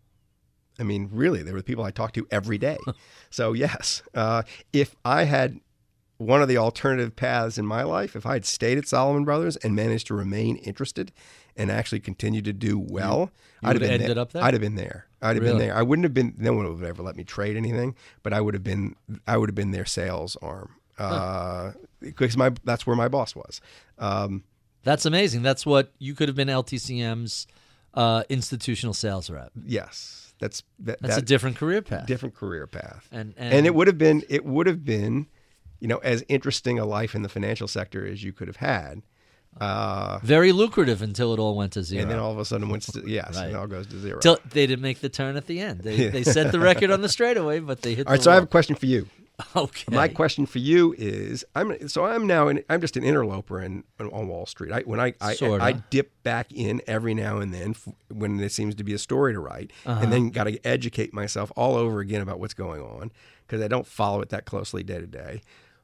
S5: I mean, really, they were the people I talked to every day. So, yes, uh, if I had one of the alternative paths in my life, if I had stayed at Salomon Brothers and managed to remain interested and actually continue to do well,
S4: you
S5: I'd have
S4: would've
S5: been
S4: ended
S5: there.
S4: up there?
S5: I'd have been there. I'd have
S4: Really?
S5: been there. I wouldn't have been. No one would have ever let me trade anything, but I would have been. I would have been their sales arm uh, because my that's where my boss was. Um,
S4: That's amazing. That's what you could have been L T C M's uh, institutional sales rep.
S5: yes, that's that,
S4: That's a
S5: that-
S4: different career path.
S5: different career path.
S4: And, and
S5: and it would have been it would have been, you know, as interesting a life in the financial sector as you could have had. Uh,
S4: very lucrative until it all went to zero.
S5: and then all of a sudden, once yes,
S4: Right.
S5: it all goes to zero.
S4: Till they didn't make the turn at the end. They they set the record on the straightaway, but they hit.
S5: all right,
S4: the
S5: so I have a
S4: wall.
S5: question for you.
S4: Okay.
S5: My question for you is, I'm so I'm now in, I'm just an interloper in, on Wall Street. I, when I I,
S4: Sorta.
S5: I dip back in every now and then f- when there seems to be a story to write, and then got to educate myself all over again about what's going on because I don't follow it that closely day to day.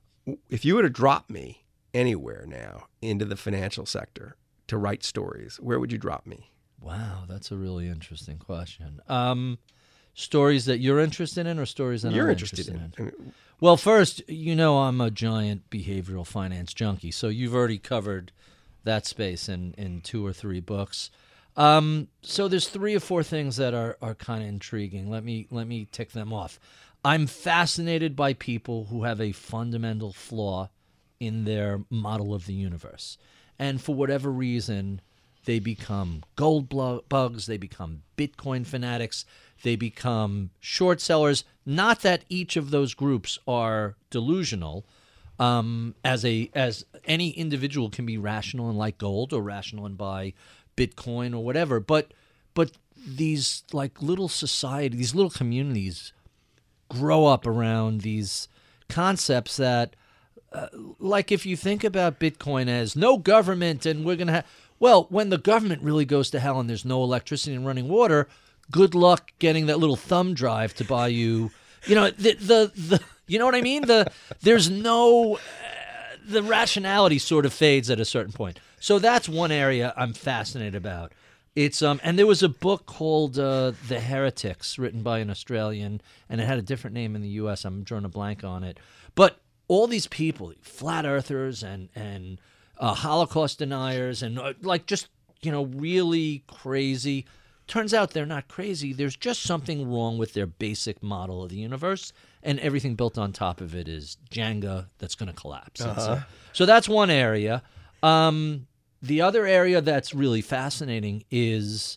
S5: If you were to drop me anywhere now into the financial sector to write stories, where would you drop me?
S4: Wow, that's a really interesting question. Um, stories that you're interested in, or stories that
S5: You're
S4: I'm
S5: interested,
S4: interested
S5: in. I mean,
S4: Well, first, you know I'm a giant behavioral finance junkie, so you've already covered that space in, in two or three books. Um, so there's three or four things that are, are kind of intriguing. Let me let me tick them off. I'm fascinated by people who have a fundamental flaw in their model of the universe. And for whatever reason, they become gold blo- bugs, they become Bitcoin fanatics, they become short sellers. Not that each of those groups are delusional. Um, as a as any individual can be rational and like gold, or rational and buy Bitcoin or whatever, but but these like little society, these little communities grow up around these concepts that, uh, like if you think about Bitcoin as no government and we're going to have, well, when the government really goes to hell and there's no electricity and running water, good luck getting that little thumb drive to buy you, you know, the, the, the you know what I mean? The, there's no, uh, the rationality sort of fades at a certain point. So that's one area I'm fascinated about. It's um, and there was a book called uh, The Heretics, written by an Australian, and it had a different name in the U S. I'm drawing a blank on it. But all these people, flat earthers and and uh, Holocaust deniers, and uh, like just you know really crazy. Turns out they're not crazy. There's just something wrong with their basic model of the universe, and everything built on top of it is Jenga that's going to collapse. And So, so that's one area. Um, The other area that's really fascinating is,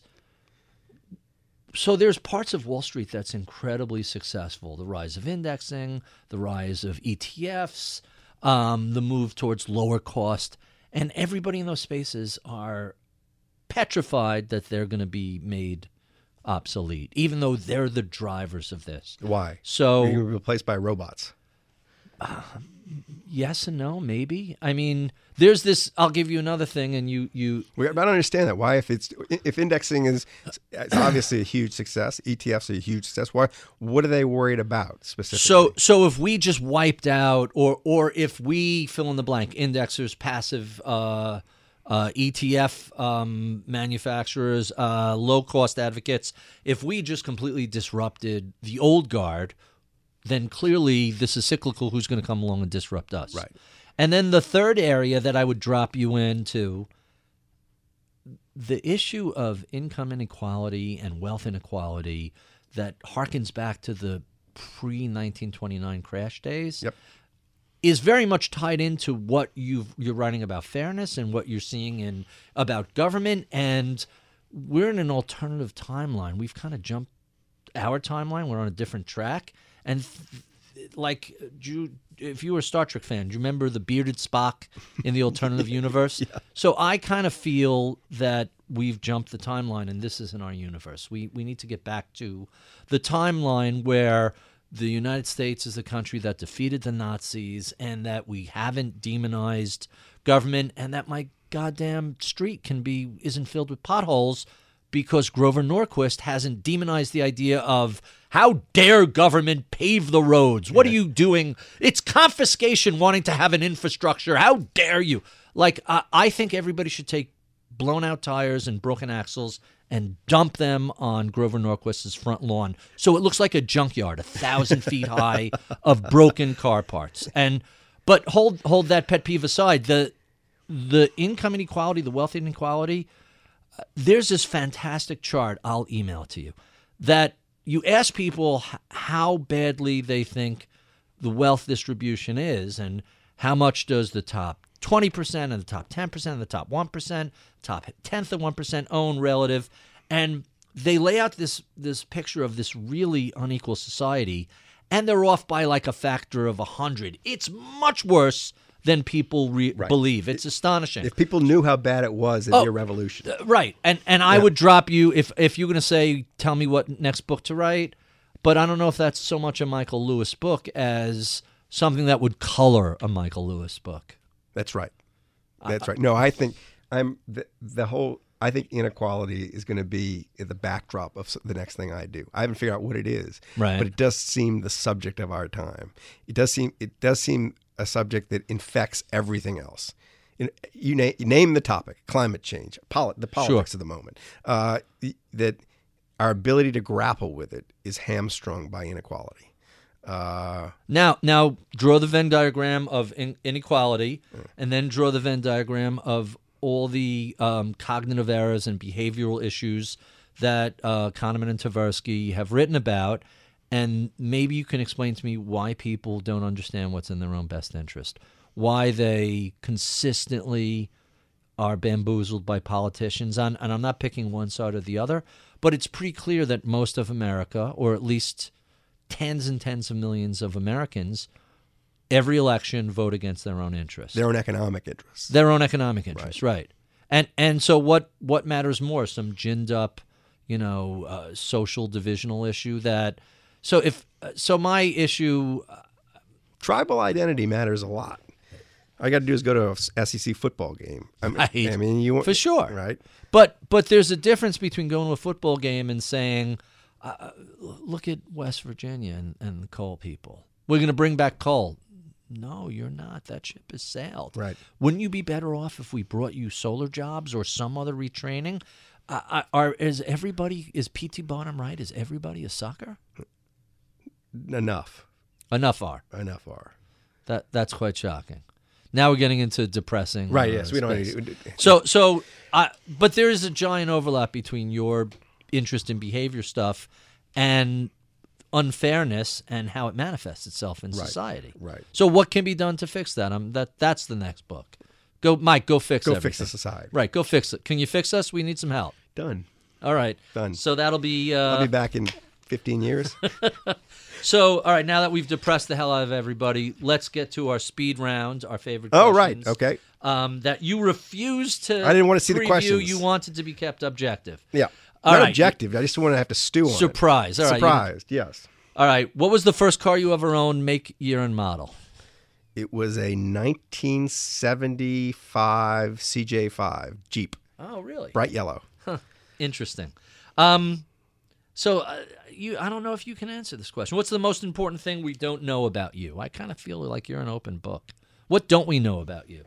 S4: so there's parts of Wall Street that's incredibly successful. The rise of indexing, the rise of E T Fs, um, the move towards lower cost, and everybody in those spaces are petrified that they're going to be made obsolete, even though they're the drivers of this.
S5: Why?
S4: So
S5: You're replaced by robots.
S4: yes and no, maybe. I mean, there's this. I'll give you another thing, and you you.
S5: We, I don't understand that. Why, if it's if indexing is it's obviously a huge success, E T Fs are a huge success. Why? What are they worried about specifically?
S4: So so if we just wiped out, or or if we fill in the blank, indexers, passive. Uh, Uh, E T F um, manufacturers, uh, low-cost advocates, if we just completely disrupted the old guard, then clearly this is cyclical. Who's going to come along and disrupt us?
S5: Right.
S4: And then the third area that I would drop you into, the issue of income inequality and wealth inequality that harkens back to the pre nineteen twenty-nine crash days.
S5: Yep.
S4: Is very much tied into what you've, you're writing about fairness and what you're seeing in about government. And we're in an alternative timeline. We've kind of jumped our timeline. We're on a different track. And th- like, do you, if you were a Star Trek fan, do you remember the bearded Spock in the alternative universe? Yeah. So I kind of feel that we've jumped the timeline, and this isn't our universe. We we need to get back to the timeline where the United States is the country that defeated the Nazis, and that we haven't demonized government, and that my goddamn street can be isn't filled with potholes because Grover Norquist hasn't demonized the idea of how dare government pave the roads? What yeah. are you doing? It's confiscation wanting to have an infrastructure. How dare you? Like, uh, I think everybody should take blown out tires and broken axles and dump them on Grover Norquist's front lawn. So it looks like a junkyard, a thousand feet high of broken car parts. And but hold hold that pet peeve aside. The the income inequality, the wealth inequality, uh, there's this fantastic chart, I'll email it to you, that you ask people h- how badly they think the wealth distribution is and how much does the top twenty percent and the top ten percent and the top one percent, top tenth of one percent own relative. And they lay out this this picture of this really unequal society, and they're off by like a factor of one hundred. It's much worse than people re-
S5: right.
S4: believe. It's astonishing.
S5: If people knew how bad it was, it'd
S4: oh,
S5: be a revolution.
S4: Uh, right. And and I
S5: yeah.
S4: would drop you, if, if you're going to say, tell me what next book to write, but I don't know if that's so much a Michael Lewis book as something that would color a Michael Lewis book.
S5: That's right. That's right. No, I think I'm the, the whole. I think inequality is going to be the backdrop of the next thing I do. I haven't figured out what it is,
S4: right?
S5: But it does seem the subject of our time. It does seem. It does seem a subject that infects everything else. You, you, name, you name the topic: climate change, poli- the politics
S4: sure.
S5: of the moment. Uh, that our ability to grapple with it is hamstrung by inequality. Uh,
S4: now, now draw the Venn diagram of in- inequality, mm. and then draw the Venn diagram of all the um, cognitive errors and behavioral issues that uh, Kahneman and Tversky have written about, and maybe you can explain to me why people don't understand what's in their own best interest, why they consistently are bamboozled by politicians. And, and I'm not picking one side or the other, but it's pretty clear that most of America, or at least tens and tens of millions of Americans, every election vote against their own interests.
S5: Their own economic interests.
S4: Their own economic interests, right. right. And and so what, what matters more? Some ginned up, you know, uh, social divisional issue that – so if so my issue uh, –
S5: Tribal identity matters a lot. All you got to do is go to an S E C football game. I mean,
S4: right.
S5: I mean you
S4: for sure.
S5: Right.
S4: But, but there's a difference between going to a football game and saying, uh, look at West Virginia and, and the coal people. We're going to bring back coal. No, you're not. That ship has sailed.
S5: Right.
S4: Wouldn't you be better off if we brought you solar jobs or some other retraining? Uh, are is everybody is P T Barnum right? Is everybody a sucker?
S5: Enough.
S4: Enough are.
S5: Enough are.
S4: That that's quite shocking. Now we're getting into depressing.
S5: Right.
S4: Uh,
S5: yes. We don't.
S4: space.
S5: Need to,
S4: so so, uh, but there is a giant overlap between your interest in behavior stuff and unfairness and how it manifests itself in
S5: right,
S4: society.
S5: Right.
S4: So what can be done to fix that? Um, that that's the next book. Go, Mike. Go fix.
S5: Go
S4: everything.
S5: fix the society.
S4: Right. Go fix it. Can you fix us? We need some help.
S5: Done.
S4: All right.
S5: Done.
S4: So that'll be. Uh,
S5: I'll be back in fifteen years.
S4: So all right. Now that we've depressed the hell out of everybody, let's get to our speed round. Our favorite.
S5: Oh
S4: questions,
S5: right. Okay.
S4: Um, that you refused to.
S5: I didn't want to see
S4: preview.
S5: the questions.
S4: You wanted to be kept objective.
S5: Yeah.
S4: All
S5: Not
S4: right.
S5: objective. I just want to have to stew on
S4: Surprise.
S5: it.
S4: All right.
S5: Surprised. Yes.
S4: All right. What was the first car you ever owned, make, year, and model?
S5: It was a nineteen seventy-five C J five Jeep,
S4: Oh, really?
S5: bright yellow.
S4: Huh. Interesting. Um, so uh, you, I don't know if you can answer this question. What's the most important thing we don't know about you? I kind of feel like you're an open book. What don't we know about you?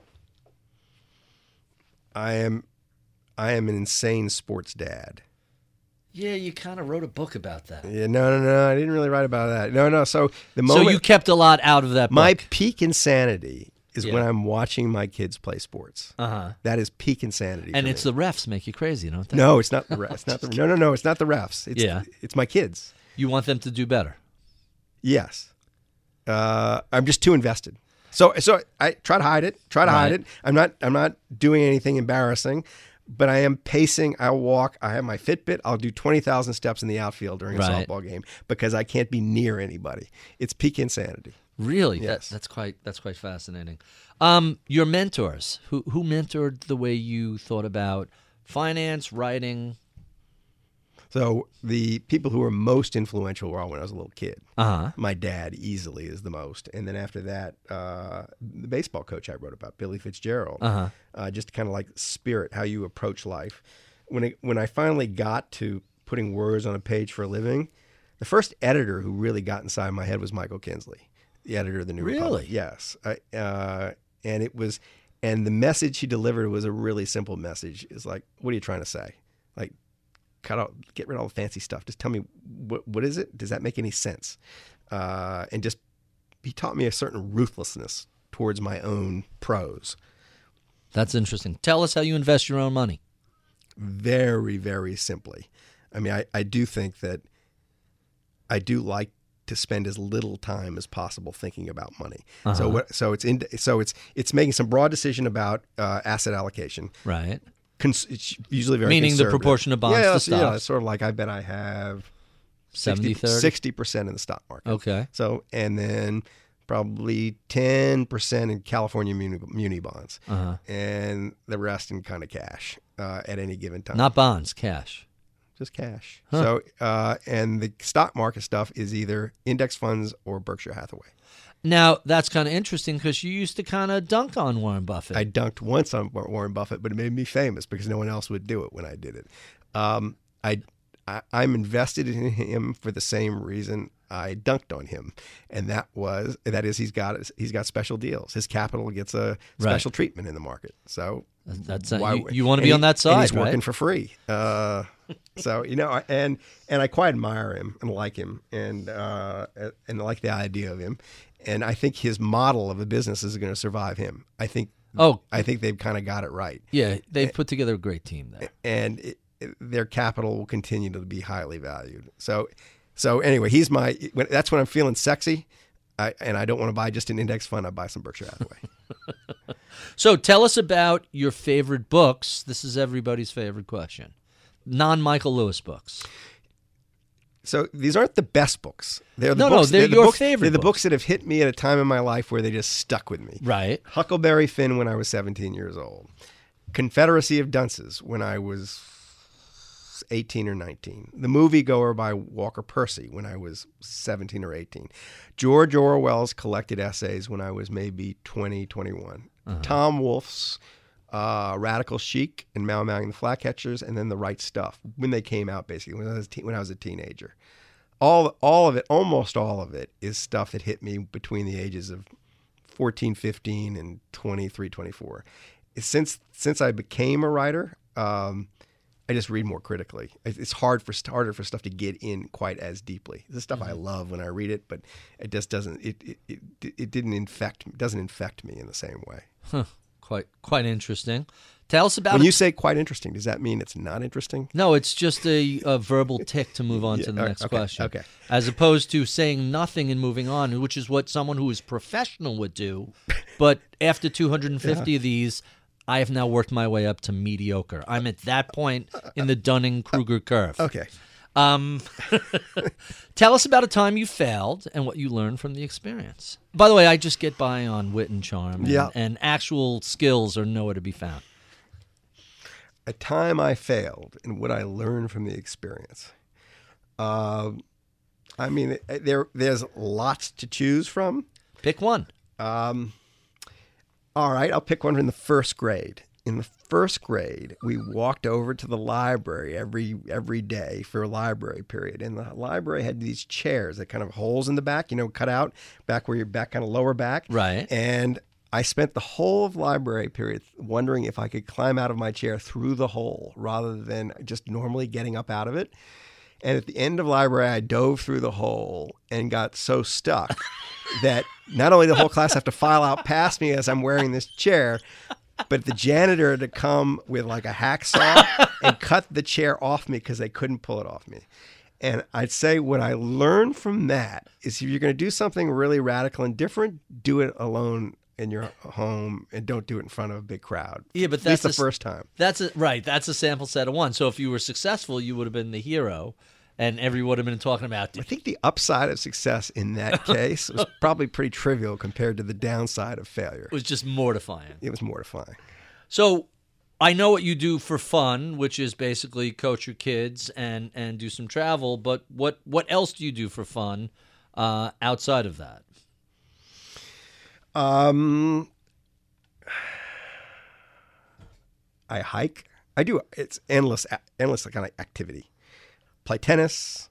S5: I am, I am an insane sports dad.
S4: Yeah, you kind of wrote a book about that.
S5: Yeah, no, no, no. I didn't really write about that. No, no. So the
S4: So
S5: moment
S4: you kept a lot out of that book.
S5: my peak insanity is
S4: Yeah.
S5: when I'm watching my kids play sports.
S4: Uh-huh.
S5: That is peak insanity.
S4: And
S5: for
S4: it's
S5: me.
S4: the refs make you crazy, don't they?
S5: no, it's not the refs. It's not the no, no, no. It's not the refs. It's
S4: Yeah.
S5: it's my kids.
S4: You want them to do better.
S5: Yes, uh, I'm just too invested. So so I try to hide it. Try to hide
S4: Right.
S5: it. I'm not I'm not doing anything embarrassing. But I am pacing. I'll walk. I have my Fitbit. I'll do twenty thousand steps in the outfield during a
S4: Right.
S5: softball game because I can't be near anybody. It's peak insanity.
S4: Really? That,
S5: Yes.
S4: that's quite that's quite fascinating. Um, your mentors, who who mentored the way you thought about finance, writing?
S5: So the people who were most influential were all when I was a little kid.
S4: Uh-huh.
S5: My dad easily is the most. And then after that, uh, the baseball coach I wrote about, Billy Fitzgerald,
S4: Uh-huh.
S5: uh, just kind of like spirit, how you approach life. When it, when I finally got to putting words on a page for a living, the first editor who really got inside my head was Michael Kinsley, the editor of the New
S4: Really?
S5: Republic. Yes. I, uh, and it was, and the message he delivered was a really simple message. It's like, what are you trying to say? Like, cut out, get rid of all the fancy stuff. Just tell me what what is it? Does that make any sense? Uh, and just he taught me a certain ruthlessness towards my own prose.
S4: That's interesting. Tell us how you invest your own money.
S5: Very, very simply. I mean, I, I do think that I do like to spend as little time as possible thinking about money.
S4: Uh-huh.
S5: So what? So it's in. So it's it's making some broad decision about uh, asset allocation.
S4: Right.
S5: Cons- it's usually very
S4: Meaning the
S5: conservative.
S4: proportion of bonds
S5: yeah,
S4: to
S5: that's- Yeah,
S4: stocks.
S5: it's sort of like I bet I have
S4: seventy thirty?
S5: sixty percent in the stock market.
S4: Okay.
S5: So, and then probably ten percent in California muni, muni bonds,
S4: Uh-huh.
S5: and the rest in kind of cash uh, at any given time.
S4: Not bonds, cash.
S5: Just cash.
S4: Huh.
S5: So, uh, and the stock market stuff is either index funds or Berkshire Hathaway.
S4: Now, that's kind of interesting because you used to kind of dunk on Warren Buffett.
S5: I dunked once on Warren Buffett, but it made me famous because no one else would do it when I did it. Um, I, I, I'm invested in him for the same reason I dunked on him, and that was that is he's got he's got special deals. His capital gets a special treatment in the market. So
S4: That's
S5: why-
S4: you, you want to
S5: and
S4: be
S5: he-
S4: on that side,
S5: and he's
S4: right?
S5: working for free. Uh, so you know, and and I quite admire him and like him, and uh, and like the idea of him. And I think his model of a business is going to survive him. I think.
S4: Oh.
S5: I think they've kind of got it right,
S4: Yeah, they've put together a great team there.
S5: and it, it- their capital will continue to be highly valued. So, so anyway, he's my. When, that's when I'm feeling sexy, I, and I don't want to buy just an index fund. I buy some Berkshire Hathaway.
S4: So tell us about your favorite books. This is everybody's favorite question. Non-Michael Lewis books.
S5: So these aren't the best books. They're the
S4: No, no,
S5: books,
S4: they're
S5: the
S4: your
S5: books,
S4: favorite
S5: They're the
S4: books.
S5: books that have hit me at a time in my life where they just stuck with me.
S4: Right.
S5: Huckleberry Finn when I was seventeen years old. Confederacy of Dunces when I was eighteen or nineteen. The Moviegoer by Walker Percy when I was seventeen or eighteen. George Orwell's collected essays when I was maybe twenty, twenty-one.
S4: Uh-huh.
S5: Tom Wolfe's uh, Radical Chic and Mau Mau and the Flatcatchers, and then The Right Stuff when they came out, basically, when I was, te- when I was a teenager. All, all of it, almost all of it, is stuff that hit me between the ages of fourteen, fifteen, and twenty-three, twenty-four. Since since I became a writer, um, I just read more critically. It's hard for harder for stuff to get in quite as deeply. This stuff I love when I read it, but it just doesn't. It it it, it didn't infect doesn't infect me in the same way.
S4: Huh. Quite quite interesting. Tell us about
S5: When
S4: it.
S5: you say quite interesting, does that mean it's not interesting?
S4: No, it's just a, a verbal tick to move on to the
S5: Yeah,
S4: next
S5: okay,
S4: question.
S5: okay.
S4: As opposed to saying nothing and moving on, which is what someone who is professional would do. But after two hundred fifty of these, I have now worked my way up to mediocre. I'm at that point in the Dunning-Kruger curve.
S5: Okay.
S4: Um, tell us about a time you failed and what you learned from the experience. By the way, I just get by on wit and charm, and,
S5: Yeah.
S4: and actual skills are nowhere to be found.
S5: A time I failed and what I learned from the experience. Um, I mean, there there's lots to choose from.
S4: Pick one.
S5: Um, all right, I'll pick one in the first grade. In the first grade, we walked over to the library every every day for a library period. And the library had these chairs that kind of holes in the back, you know, cut out back where your back, kind of lower back.
S4: Right.
S5: And I spent the whole of library period wondering if I could climb out of my chair through the hole rather than just normally getting up out of it. And at the end of library, I dove through the hole and got so stuck that not only the whole class have to file out past me as I'm wearing this chair, but the janitor had to come with like a hacksaw and cut the chair off me because they couldn't pull it off me. And I'd say what I learned from that is if you're going to do something really radical and different, do it alone in your home and don't do it in front of a big crowd.
S4: Yeah, but
S5: At
S4: that's
S5: least the
S4: a-
S5: first time.
S4: That's a, right. That's a sample set of one. So if you were successful, you would have been the hero, and everyone would have been talking about.
S5: I think the upside of success in that case was probably pretty trivial compared to the downside of failure.
S4: It was just mortifying.
S5: It was mortifying.
S4: So I know what you do for fun, which is basically coach your kids and, and do some travel. But what, what else do you do for fun uh, outside of that?
S5: Um, I hike. I do. It's endless, endless kind of activity. Play tennis.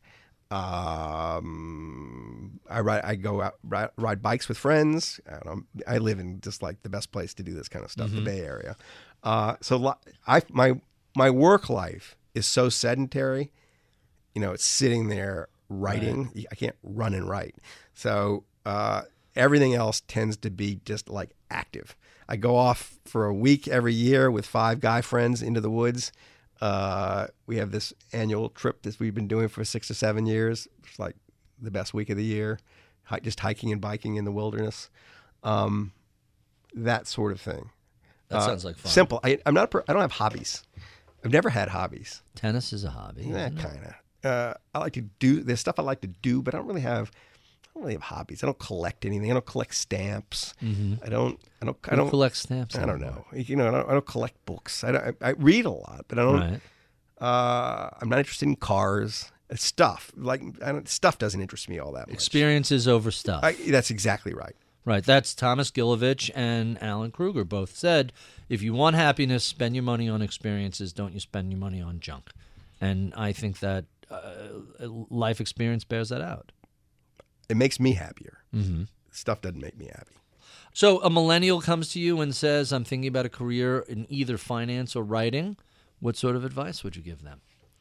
S5: Um, I ride. I go out ride, ride bikes with friends. I, don't know, I live in just like the best place to do this kind of stuff,
S4: Mm-hmm.
S5: the Bay Area. Uh, so lo- I my my work life is so sedentary. You know, it's sitting there writing. Right. I can't run and write. So uh, everything else tends to be just like active. I go off for a week every year with five guy friends into the woods. Uh, we have this annual trip that we've been doing for six or seven years. It's like the best week of the year, Hi- just hiking and biking in the wilderness, um, that sort of thing.
S4: That
S5: Uh,
S4: sounds like fun.
S5: Simple. I, I'm not. A per- I don't have hobbies. I've never had hobbies.
S4: Tennis is a hobby.
S5: Yeah,
S4: isn't it?
S5: kind of. Uh, I like to do. There's stuff I like to do, but I don't really have. I don't really have hobbies. I don't collect anything. I don't collect stamps. I don't. I don't. I
S4: Who
S5: don't
S4: collect stamps.
S5: I don't
S4: anymore?
S5: know. You know, I don't, I don't collect books. I, don't, I, I read a lot, but I don't.
S4: Right.
S5: Uh, I'm not interested in cars. It's stuff like I don't, stuff doesn't interest me all that much.
S4: Experiences over stuff.
S5: I, that's exactly right.
S4: Right. That's Thomas Gilovich and Alan Kruger both said, if you want happiness, spend your money on experiences. Don't you spend your money on junk. And I think that uh, life experience bears that out.
S5: It makes me happier.
S4: Mm-hmm.
S5: Stuff doesn't make me happy.
S4: So a millennial comes to you and says, I'm thinking about a career in either finance or writing. What sort of advice would you give them?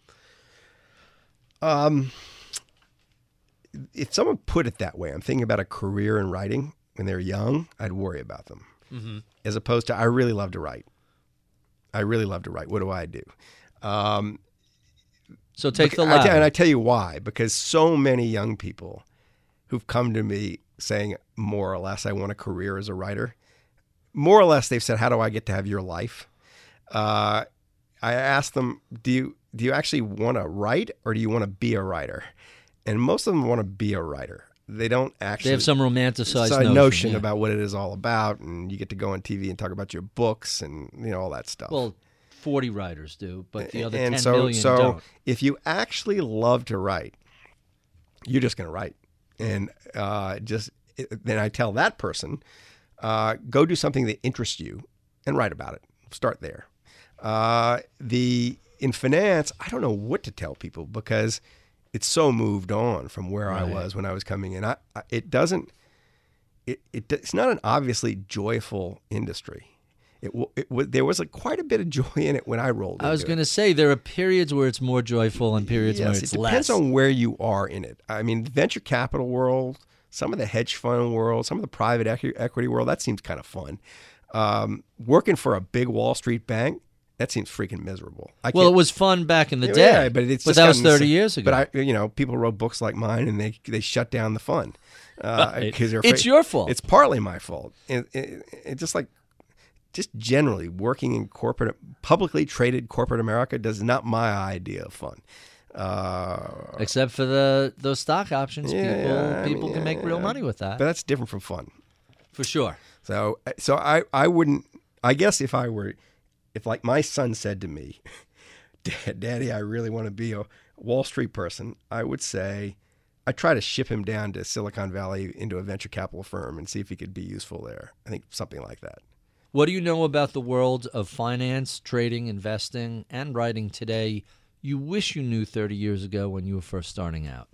S5: Um, if someone put it that way, I'm thinking about a career in writing when they're young, I'd worry about them.
S4: Mm-hmm.
S5: As opposed to, I really love to write. I really love to write. What do I do? Um,
S4: So take
S5: Bec-
S4: the
S5: I
S4: latter.
S5: tell- and I tell you why, because so many young people who've come to me saying more or less, I want a career as a writer. More or less, they've said, how do I get to have your life? Uh, I asked them, do you, do you actually want to write or do you want to be a writer? And most of them want to be a writer. They don't actually.
S4: They have some romanticized
S5: It's a
S4: notion,
S5: notion
S4: yeah.
S5: about what it is all about, and you get to go on T V and talk about your books and you know all that stuff.
S4: Well, forty writers do, but the other
S5: and
S4: ten
S5: so,
S4: million
S5: so
S4: don't.
S5: if you actually love to write, you're just going to write, and uh, just then I tell that person, uh, go do something that interests you, and write about it. Start there. Uh, the in finance, I don't know what to tell people because it's so moved on from where I
S4: Right.
S5: was when I was coming in. I, I, it doesn't. It, it it's not an obviously joyful industry. It, w- it w- there was a, quite a bit of joy in it when I rolled
S4: I was
S5: into it.
S4: going to say there are periods where it's more joyful and periods where
S5: Yes,
S4: it's
S5: it depends
S4: less.
S5: on where you are in it. I mean, the venture capital world, some of the hedge fund world, some of the private equi- equity world, that seems kind of fun. Um, working for a big Wall Street bank, that seems freaking miserable. I
S4: Well,
S5: can't-
S4: it was fun back in the
S5: Yeah,
S4: day.
S5: yeah, but it's just
S4: that was
S5: gotten
S4: thirty
S5: s-
S4: years ago.
S5: But I, you know, people wrote books like mine, and they they shut down the fund uh,
S4: Right.
S5: 'cause they're
S4: It's
S5: afraid-
S4: your fault.
S5: It's partly my fault. It, it, it just like just generally working in corporate, publicly traded corporate America does not my idea of fun. Uh,
S4: Except for the those stock options,
S5: Yeah,
S4: people
S5: yeah, I
S4: people
S5: mean,
S4: can make
S5: yeah,
S4: real
S5: yeah.
S4: money with that
S5: but that's different from fun.
S4: for sure.
S5: So, so I, I wouldn't. I guess if I were, if like my son said to me, "Dad, Daddy, I really want to be a Wall Street person," I would say, I try to ship him down to Silicon Valley into a venture capital firm and see if he could be useful there. I think something like that.
S4: What do you know about the world of finance, trading, investing, and writing today you wish you knew thirty years ago when you were first starting out?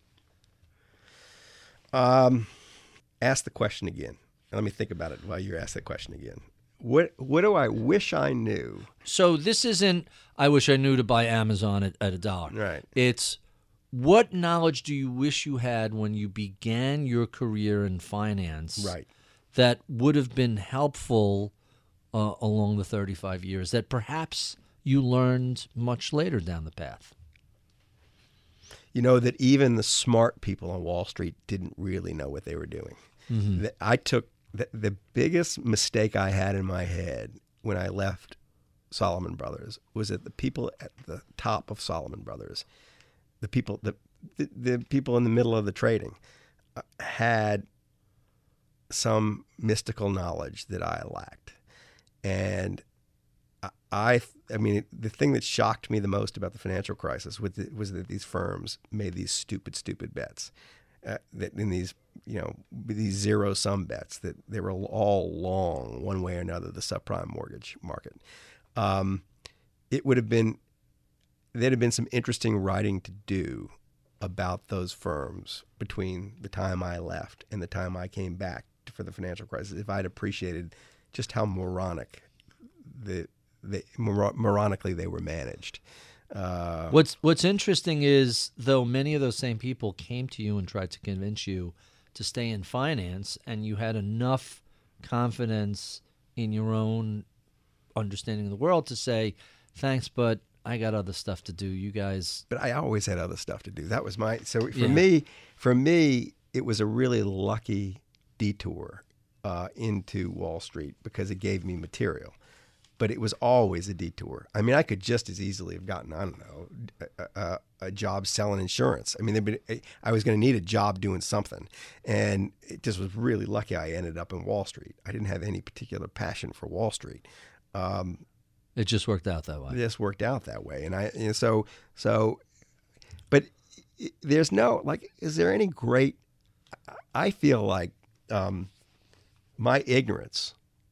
S5: Um, ask the question again. Let me think about it while you ask that question again. What What do I wish I knew?
S4: So this isn't, I wish I knew to buy Amazon at, at a dollar.
S5: Right.
S4: It's, what knowledge do you wish you had when you began your career in finance
S5: Right.
S4: that would have been helpful uh, along the thirty-five years that perhaps you learned much later down the path?
S5: You know, that even the smart people on Wall Street didn't really know what they were doing. Mm-hmm. That I took the, the biggest mistake I had in my head when I left Salomon Brothers was that the people at the top of Salomon Brothers, the people the, the, the people in the middle of the trading, uh, had some mystical knowledge that I lacked. And I, I mean, the thing that shocked me the most about the financial crisis was that, was that these firms made these stupid, stupid bets. Uh, that in these, you know, these zero-sum bets that they were all long one way or another, the subprime mortgage market. Um, it would have been, there'd have been some interesting writing to do about those firms between the time I left and the time I came back for the financial crisis, if I'd appreciated just how moronic the They, mor- moronically they were managed. Uh,
S4: What's What's interesting is, though, many of those same people came to you and tried to convince you to stay in finance, and you had enough confidence in your own understanding of the world to say, thanks, but I got other stuff to do. You guys...
S5: But I always had other stuff to do. That was my... So for
S4: Yeah.
S5: me, for me, it was a really lucky detour uh, into Wall Street because it gave me material. But it was always a detour. I mean, I could just as easily have gotten, I don't know, a, a, a job selling insurance. I mean, been, I was going to need a job doing something. And it just was really lucky I ended up in Wall Street. I didn't have any particular passion for Wall Street. Um,
S4: It just worked out that way.
S5: It just worked out that way. And I, you know, so, so, but there's no, like, is there any great, I feel like um, my ignorance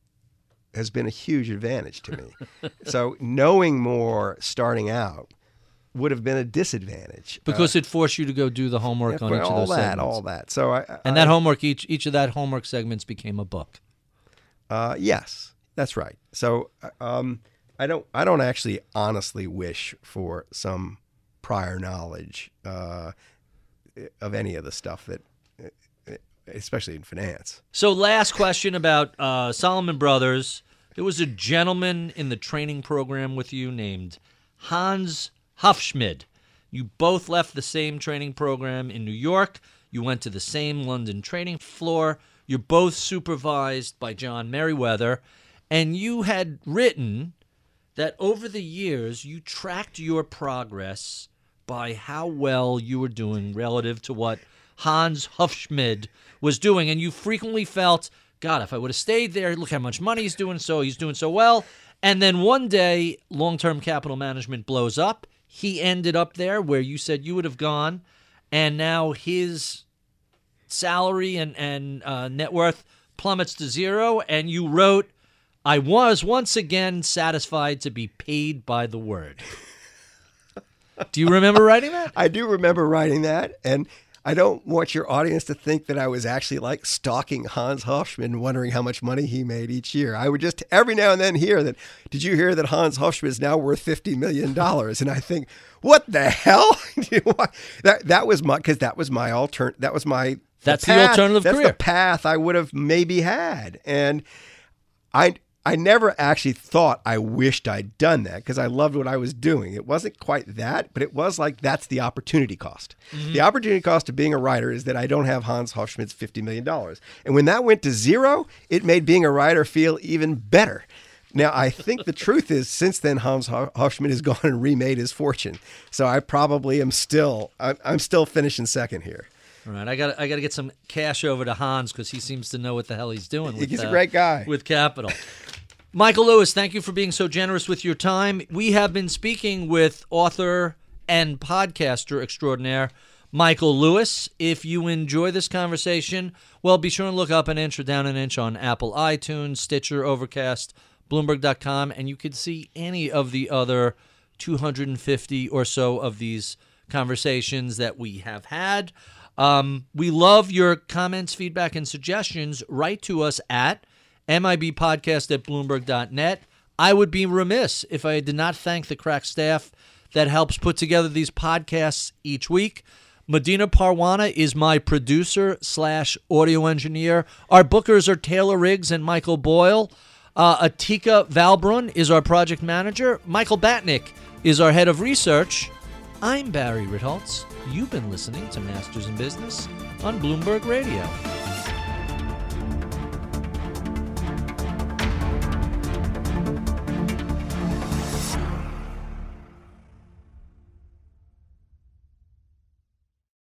S5: has been a huge advantage to me. So knowing more starting out would have been a disadvantage
S4: Because
S5: uh,
S4: it forced you to go do the homework
S5: yeah,
S4: on
S5: for
S4: each of
S5: all
S4: those
S5: that,
S4: segments.
S5: all that. So I, I
S4: And that homework, each each of that homework segments became a book.
S5: Uh, yes, that's right. So um, I don't, I don't actually honestly wish for some prior knowledge uh, of any of the stuff that, especially in finance.
S4: So last question about uh, Salomon Brothers. There was a gentleman in the training program with you named Hans Hufschmid. You both left the same training program in New York. You went to the same London trading floor. You're both supervised by John Merriweather. And you had written that over the years you tracked your progress by how well you were doing relative to what Hans Hufschmid was doing. And you frequently felt, God, if I would have stayed there, look how much money he's doing, so he's doing so well. And then one day, long-term capital management blows up. He ended up there where you said you would have gone, and now his salary and, and uh, net worth plummets to zero, and you wrote, I was once again satisfied to be paid by the word. Do you remember writing that?
S5: I do remember writing that, and I don't want your audience to think that I was actually like stalking Hans Hufschmid, wondering how much money he made each year. I would just every now and then hear that, did you hear that Hans Hufschmid is now worth fifty million dollars? And I think, what the hell? that that was my, because that was my altern, that was my,
S4: That's
S5: the,
S4: the
S5: path,
S4: alternative
S5: that's
S4: career.
S5: the path I would have maybe had. And I, I never actually thought I wished I'd done that because I loved what I was doing. It wasn't quite that, but it was like, that's the opportunity cost. Mm-hmm. The opportunity cost of being a writer is that I don't have Hans Hufschmid's fifty million dollars. And when that went to zero, it made being a writer feel even better. Now, I think the truth is, since then, Hans Hufschmid has gone and remade his fortune. So I probably am still, I'm still finishing second here.
S4: All right, I got I got to get some cash over to Hans because he seems to know what the hell he's doing. With,
S5: He's a
S4: uh,
S5: great guy.
S4: With capital. Michael Lewis, thank you for being so generous with your time. We have been speaking with author and podcaster extraordinaire Michael Lewis. If you enjoy this conversation, well, be sure and look up An Inch or Down an Inch on Apple iTunes, Stitcher, Overcast, Bloomberg dot com, and you can see any of the other two hundred fifty or so of these conversations that we have had. Um, we love your comments, feedback, and suggestions. Write to us at M I B podcast at Bloomberg dot net. I would be remiss if I did not thank the crack staff that helps put together these podcasts each week. Medina Parwana is my producer slash audio engineer. Our bookers are Taylor Riggs and Michael Boyle. Uh, Atika Valbrun is our project manager. Michael Batnick is our head of research. I'm Barry Ritholtz. You've been listening to Masters in Business on Bloomberg Radio.